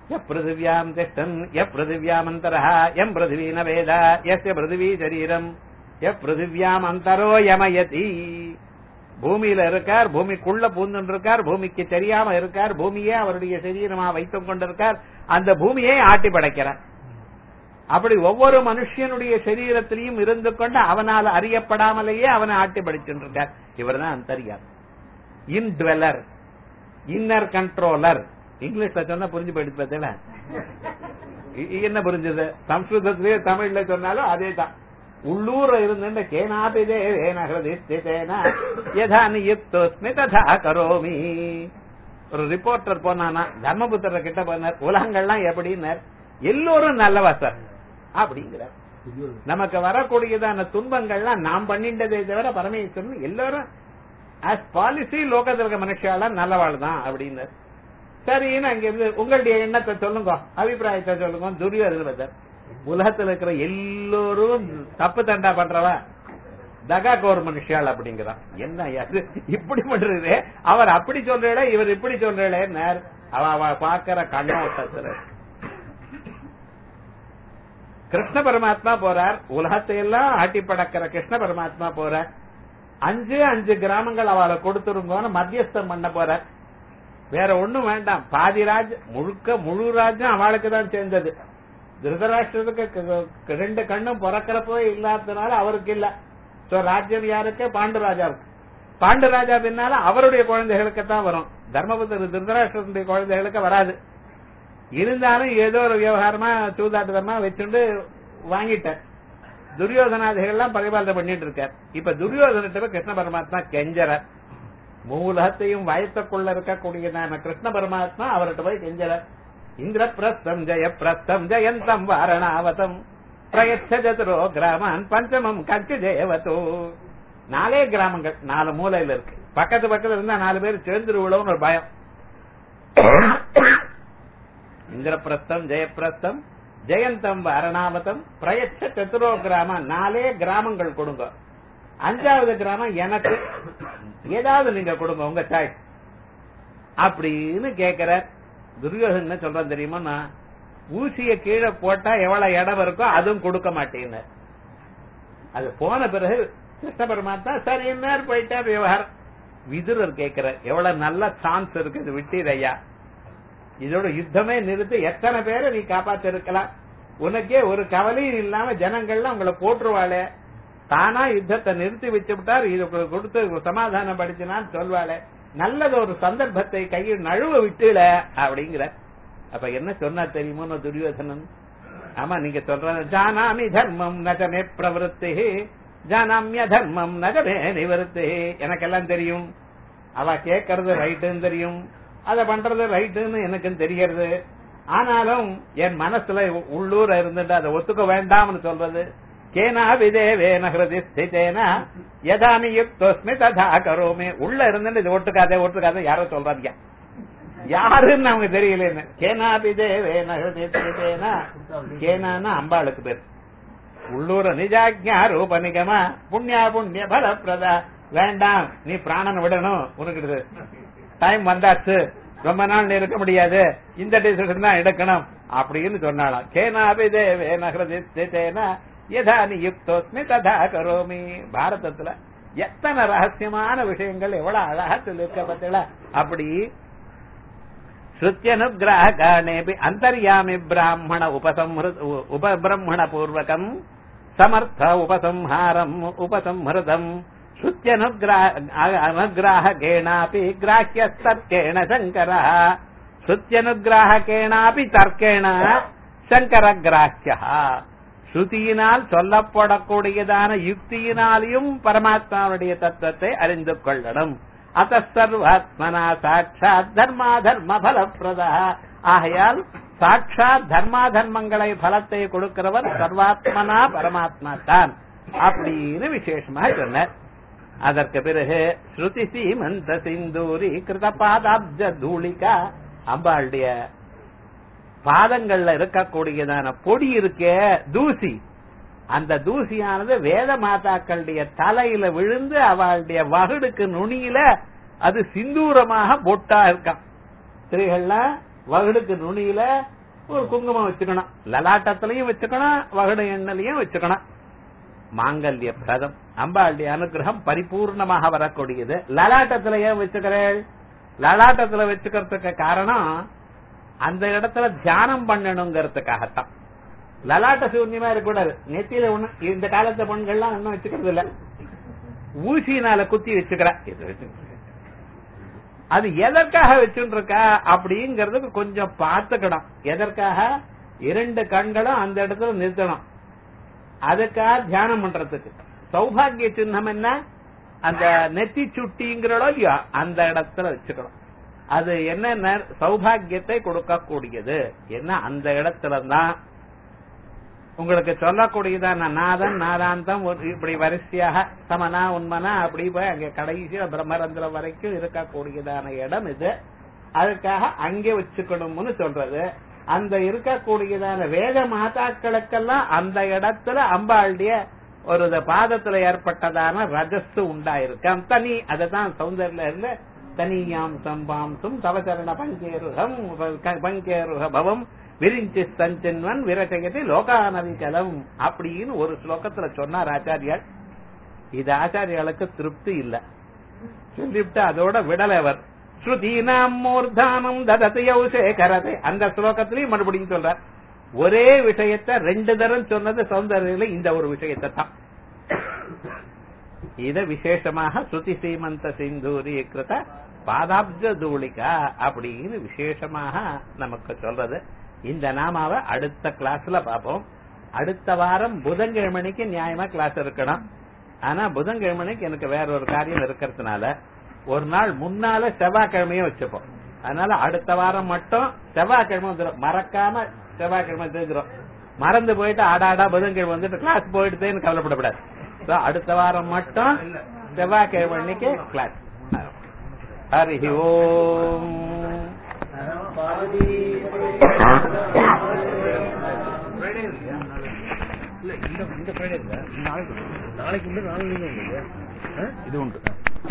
A: பிருத்திவியாம் திஷ்டன் பிருத்திவியாம் அந்தரஹ எம் பிருத்திவி ந வேத எஸ்ய பிருத்திவி சரீரம் பிருத்திவியாம் அந்தரோ யமயதி. பூமியில இருக்கார், பூமிக்குள்ள பூந்து இருக்கார், பூமிக்கு தெரியாம இருக்கார், பூமியே அவருடைய சரீரமா வைத்துக் கொண்டிருக்கார், அந்த பூமியை ஆட்டி படைக்கிறார். அப்படி ஒவ்வொரு மனுஷனுடைய சரீரத்திலையும் இருந்து கொண்டு அவனால் அறியப்படாமலேயே அவனை ஆட்டி படைச்சுட்டு இருக்கார். இவர் தான் அந்தர்யாமி, இன்ட்வெலர், இன்னர் கண்ட்ரோலர். இங்கிலீஷ்ல சொன்னா புரிஞ்சு போயிடுச்சு பார்த்தீங்களா? என்ன புரிஞ்சது? சம்ஸ்கிருதத்திலேயே தமிழ்ல சொன்னாலும் அதே தான். உள்ளூர் இருந்து கேனாபிதே ததா கரோமி. ஒரு ரிப்போர்ட்டர் போனானா தர்மபுத்திர கிட்ட போனார், உலகங்கள்லாம் எப்படின்னார், எல்லோரும் நல்லவா சார் அப்படிங்கிறார். நமக்கு வரக்கூடியதான துன்பங்கள்லாம் நாம் பண்ணிட்டதே தவிர பரமேஸ்வரன் எல்லாரும் ஆஸ் பாலிசி லோகத்தில் இருக்க மனுஷாலாம் நல்லவாள் தான் அப்படின்னு. சரின்னு அங்க இருந்து உங்களுடைய எண்ணத்தை சொல்லுங்க, அபிப்பிராயத்தை சொல்லுங்க. துரியோதனர் உலகத்தில் இருக்கிற எல்லோரும் தப்பு தண்டா பண்றவா தகா கோர் மனுஷாள் அப்படிங்கிறான். என்ன இப்படி பண்றது? அவர் அப்படி சொல்றே, இவர் இப்படி சொல்றே. அவ பாக்கிற கண்ணோட்டத்துல கிருஷ்ண பரமாத்மா போறார், உலகத்தை எல்லாம் ஆட்டி படக்கிற கிருஷ்ண பரமாத்மா போறார். 5 கிராமங்கள் அவளை கொடுத்துருங்கன்னு மத்தியஸ்தம் பண்ண போறார். வேற ஒண்ணும் வேண்டாம், பாதி ராஜ் முழு ராஜ்யம் அவளுக்கு தான் சேர்ந்தது. திருதராஷ்டிரத்துக்கு 2 கண்ணும் பிறக்கிறப்போ இல்லாததுனால அவருக்கு இல்ல. சோ ராஜ்யம் யாருக்கு? பாண்டுராஜாவுக்கு. பாண்டுராஜா பின்னால அவருடைய குழந்தைகளுக்கு தான் வரும். தர்மபுத்திர திருதராஷ்டிரத்துடைய குழந்தைகளுக்கு வராது. இருந்தாலும் ஏதோ ஒரு விவகாரமா சூதாட்டமா வச்சுட்டு வாங்கிட்டார். துரியோதனாதிகள்லாம் பரிபாலனை பண்ணிட்டு இருக்கார். இப்ப துரியோதனிட்ட கிருஷ்ண பரமாத்மா கெஞ்சறார். மூலகத்தையும் வயத்துக்குள்ள இருக்கக்கூடியதான கிருஷ்ண பரமாத்மா அவர்கிட்ட போய் கெஞ்சறார். இந்திரபிரஸ்தம் ஜெயப்பிரஸ்தம் ஜெயந்தம் வாரணாவதம் பிரயச்சதரோ கிராமான் பஞ்சமம் கட்சி ஜெயவதோ. 4 கிராமங்கள் 4 மூலையில இருக்கு. பக்கத்துல இருந்தா 4 பேர் சேர்ந்துருவிழோன்னு ஒரு பயம். இந்திரபிரஸ்தம் ஜெயப்பிரஸ்தம் ஜெயந்தம் வாரணாவதம் பிரயச்ச சதுரோ கிராமம். 4 கிராமங்கள் கொடுங்க. 5வது கிராமம் எனக்கு ஏதாவது நீங்க கொடுங்க, உங்க சாய்ஸ் அப்படின்னு கேக்குற. துரியோதனன் சொல்றேன் தெரியுமா, நான் ஊசிய கீழே போட்டா எவ்வளவு இடம் இருக்கோ அதுவும் கொடுக்க மாட்டேன்னு. அது போன பிறகு கிருஷ்ண பரமாத்மா சரி என்ன போயிட்டா விவகாரம். விதுரர் கேட்கிற, எவ்வளவு நல்ல சான்ஸ் இருக்கு, இது விட்டீரையா, இதோட யுத்தமே நிறுத்தி எத்தனை பேரை நீ காப்பாத்தி இருக்கலாம். உனக்கே ஒரு கவலையும் இல்லாம ஜனங்கள்லாம் உங்களை போட்டுருவாளே, தானா யுத்தத்தை நிறுத்தி வச்சு விட்டார், இது கொடுத்து சமாதானம் படிச்சுனான்னு சொல்வாளே, நல்லது ஒரு சந்தர்ப்பத்தை கையில் நழுவ விட்டுல அப்படிங்கிற. அப்ப என்ன சொன்னா தெரியுமோ துரியோதனன்? ஆமா நீங்க சொல்ற ஜானாமி தர்மம் நஜமே பிரவருத்தி ஜானாமிய தர்மம் நஜமே நிவருத்தி. எனக்கெல்லாம் தெரியும், அவ கேட்கறது ரைட்டுன்னு தெரியும், அத பண்றது ரைட்டுன்னு எனக்கும் தெரிகிறது. ஆனாலும் என் மனசுல உள்ளூர இருந்துட்டு அதை ஒத்துக்க வேண்டாம்னு சொல்றது. கேனா விதேவேன ஹிருதி ஸ்திதேன யதாமி யுக்தோஸ்மி ததா கரோமி. உள்ள இருந்துட்டு இது ஒட்டுக்காத யாரோ சொல்றாங்க, யாருன்னு நமக்கு தெரியல. கேனா விதேவேன ஹிருதி ஸ்திதேன. கேனான்னா அம்பாளுக்கு பேர். உள்ளூர நிஜாக்ஞா ரூப நிகம புண்ணியா புண்ணிய பலப்பிரதா. வேண்டாம், நீ பிராணனை விடணும், உனக்கு டைம் வந்தாச்சு, ரொம்ப நாள் நீ இருக்க முடியாது, இந்த டிசிஷன் தான் எடுக்கணும் அப்படின்னு சொன்னாலாம். கேனாபி தேவேன ஹிருதி ஸ்திதேன யதா நியுக்தோஸ்மி ததா கரோமி. பாரதத்துல எத்தனை ரகசியமான விஷயங்கள் எவ்வளவு அழகா சொல்லிருக்க. அப்படி ஸ்ருத்யனுகிரஹகாணேபி அந்தர்யாமி பிராமண உபபிரம்மண பூர்வகம் சமர்த்த உபசம்ஹாரம் உபசம்ஹிருதம் ஸ்ருத்யனுகிரஹகேனாபி கிராஹ்யஸ்தர்க்கேண சங்கரः. ஸ்ருத்யனுகிரஹகேனாபி தர்க்கேண சங்கர கிராஹ்யः. ஸ்ருதியினால் சொல்லப்படக்கூடியதான யுக்தியினாலையும் பரமாத்மாவுடைய தத்துவத்தை அறிந்து கொள்ளணும். அத சர்வாத்மனா சாட்சாத் தர்மாதர்ம பலப்பிரதா. ஆகையால் சாட்சாத் தர்மாதர்மங்களை பலத்தை கொடுக்கிறவர் சர்வாத்மனா பரமாத்மா தான் அப்படின்னு விசேஷமாக சொன்னார். அதற்கு பிறகு ஸ்ருதி சீமந்த சிந்தூரி கிருத பாதாப்ஜ தூளிகா. அம்பாளுடைய பாதங்கள்ல இருக்கக்கூடியதான பொடி இருக்கே தூசி, அந்த தூசியானது வேத மாதாக்களுடைய தலையில விழுந்து அவளுடைய வகுடுக்கு நுனியில அது சிந்தூரமாக பொட்டா இருக்கான். ஸ்திரீகள்லாம் வகுடுக்கு நுனியில ஒரு குங்குமம் வச்சுக்கணும், லலாட்டத்திலையும் வச்சுக்கணும், வகுடு எண்ணலையும் வச்சுக்கணும். மாங்கல்ய பிரதம், அம்பாளுடைய அனுகிரகம் பரிபூர்ணமாக வரக்கூடியது. லலாட்டத்துல ஏன் வச்சுக்கிறேன்? லலாட்டத்துல வச்சுக்கிறதுக்கு காரணம் அந்த இடத்துல தியானம் பண்ணணுங்கிறதுக்காகத்தான். லலாட்ட சூன்யமா இருக்கக்கூடாது. நெத்தியில ஒண்ணு இந்த காலத்து பெண்கள்லாம் ஒண்ணும் வச்சுக்கிறது இல்ல, ஊசினால குத்தி வச்சுக்கிற. அது எதற்காக வச்சுட்டு இருக்கா அப்படிங்கறதுக்கு கொஞ்சம் பார்த்துக்கணும். எதற்காக? 2 கண்களும் அந்த இடத்துல நிறுத்தணும். அதுக்காக தியானம் பண்றதுக்கு. சௌபாகிய சின்னம் என்ன? அந்த நெத்தி சுட்டிங்கிறோ இல்லையா அந்த இடத்துல வச்சுக்கணும். அது என்ன? சௌபாகியத்தை கொடுக்கக்கூடியது. என்ன? அந்த இடத்துலதான் உங்களுக்கு சொல்லக்கூடியதான நாதம் நாதாந்தம் இப்படி வரிசையாக சமனா உண்மனா அப்படி போய் அங்க கடைசியா பிரம்மரந்திரம் வரைக்கும் இருக்கக்கூடியதான இடம் இது. அதுக்காக அங்கே வச்சுக்கணும்னு சொல்றது. அந்த இருக்கக்கூடியதான வேத மாதாக்களுக்கெல்லாம் அந்த இடத்துல அம்பாளுடைய ஒரு பாதத்துல ஏற்பட்டதான ரஜஸ் உண்டாயிருக்காம் தனி. அதுதான் சௌந்தர்ல இருந்த தனியாம் சம்பாம்சும் தவச்சரண பங்கேருகம் பங்கேருக பவம் விரிஞ்சி சஞ்சன்வன் விரசகதி லோகானவிகலம் அப்படின்னு ஒரு ஸ்லோகத்துல சொன்னார் ஆச்சாரியால். இது ஆச்சாரியாளுக்கு திருப்தி இல்ல, சொல்லிவிட்டு அதோட விடலவர் ஸ்ருதீனாம் மூர்தானம் தததியௌசே கரதே. அந்த ஸ்லோகத்திலையும் மறுபடியும் சொல்றார். ஒரே விஷயத்தை 2 தரம் சொன்னது சௌந்தர்யில இந்த ஒரு விஷயத்தை தான். இத விசேஷமாக ஸ்ருதி சீமந்த சிந்தூரி கிருத பாதாப்ஜ தூளிகா அப்படின்னு விசேஷமாக நமக்கு சொல்றது. இந்த நாமாவை அடுத்த கிளாஸ்ல பார்ப்போம். அடுத்த வாரம் புதன்கிழமைக்கு நியாயமா கிளாஸ் இருக்கணும். ஆனா புதன்கிழமைக்கு எனக்கு வேற ஒரு காரியம் இருக்கிறதுனால ஒரு நாள் முன்னால செவ்வாய்க்கிழமையும் வச்சுப்போம். அதனால அடுத்த வாரம் மட்டும் செவ்வாய்க்கிழமை வந்துடும். மறக்காம செவ்வாய்க்கிழமை தெரிஞ்சிடும். மறந்து போயிட்டு ஆடாடா புதன்கிழமை வந்துட்டு கிளாஸ் போயிடுதேன்னு கவலைப்படக்கூடாது. அடுத்த வாரம் மட்டும் செவ்வாய்க்கிழமை அன்னைக்கு கிளாஸ். ஹரி ஓம்.
B: இந்த ஃப்ரைடே நாளைக்கு உண்டு, நாளைக்கு இது உண்டு.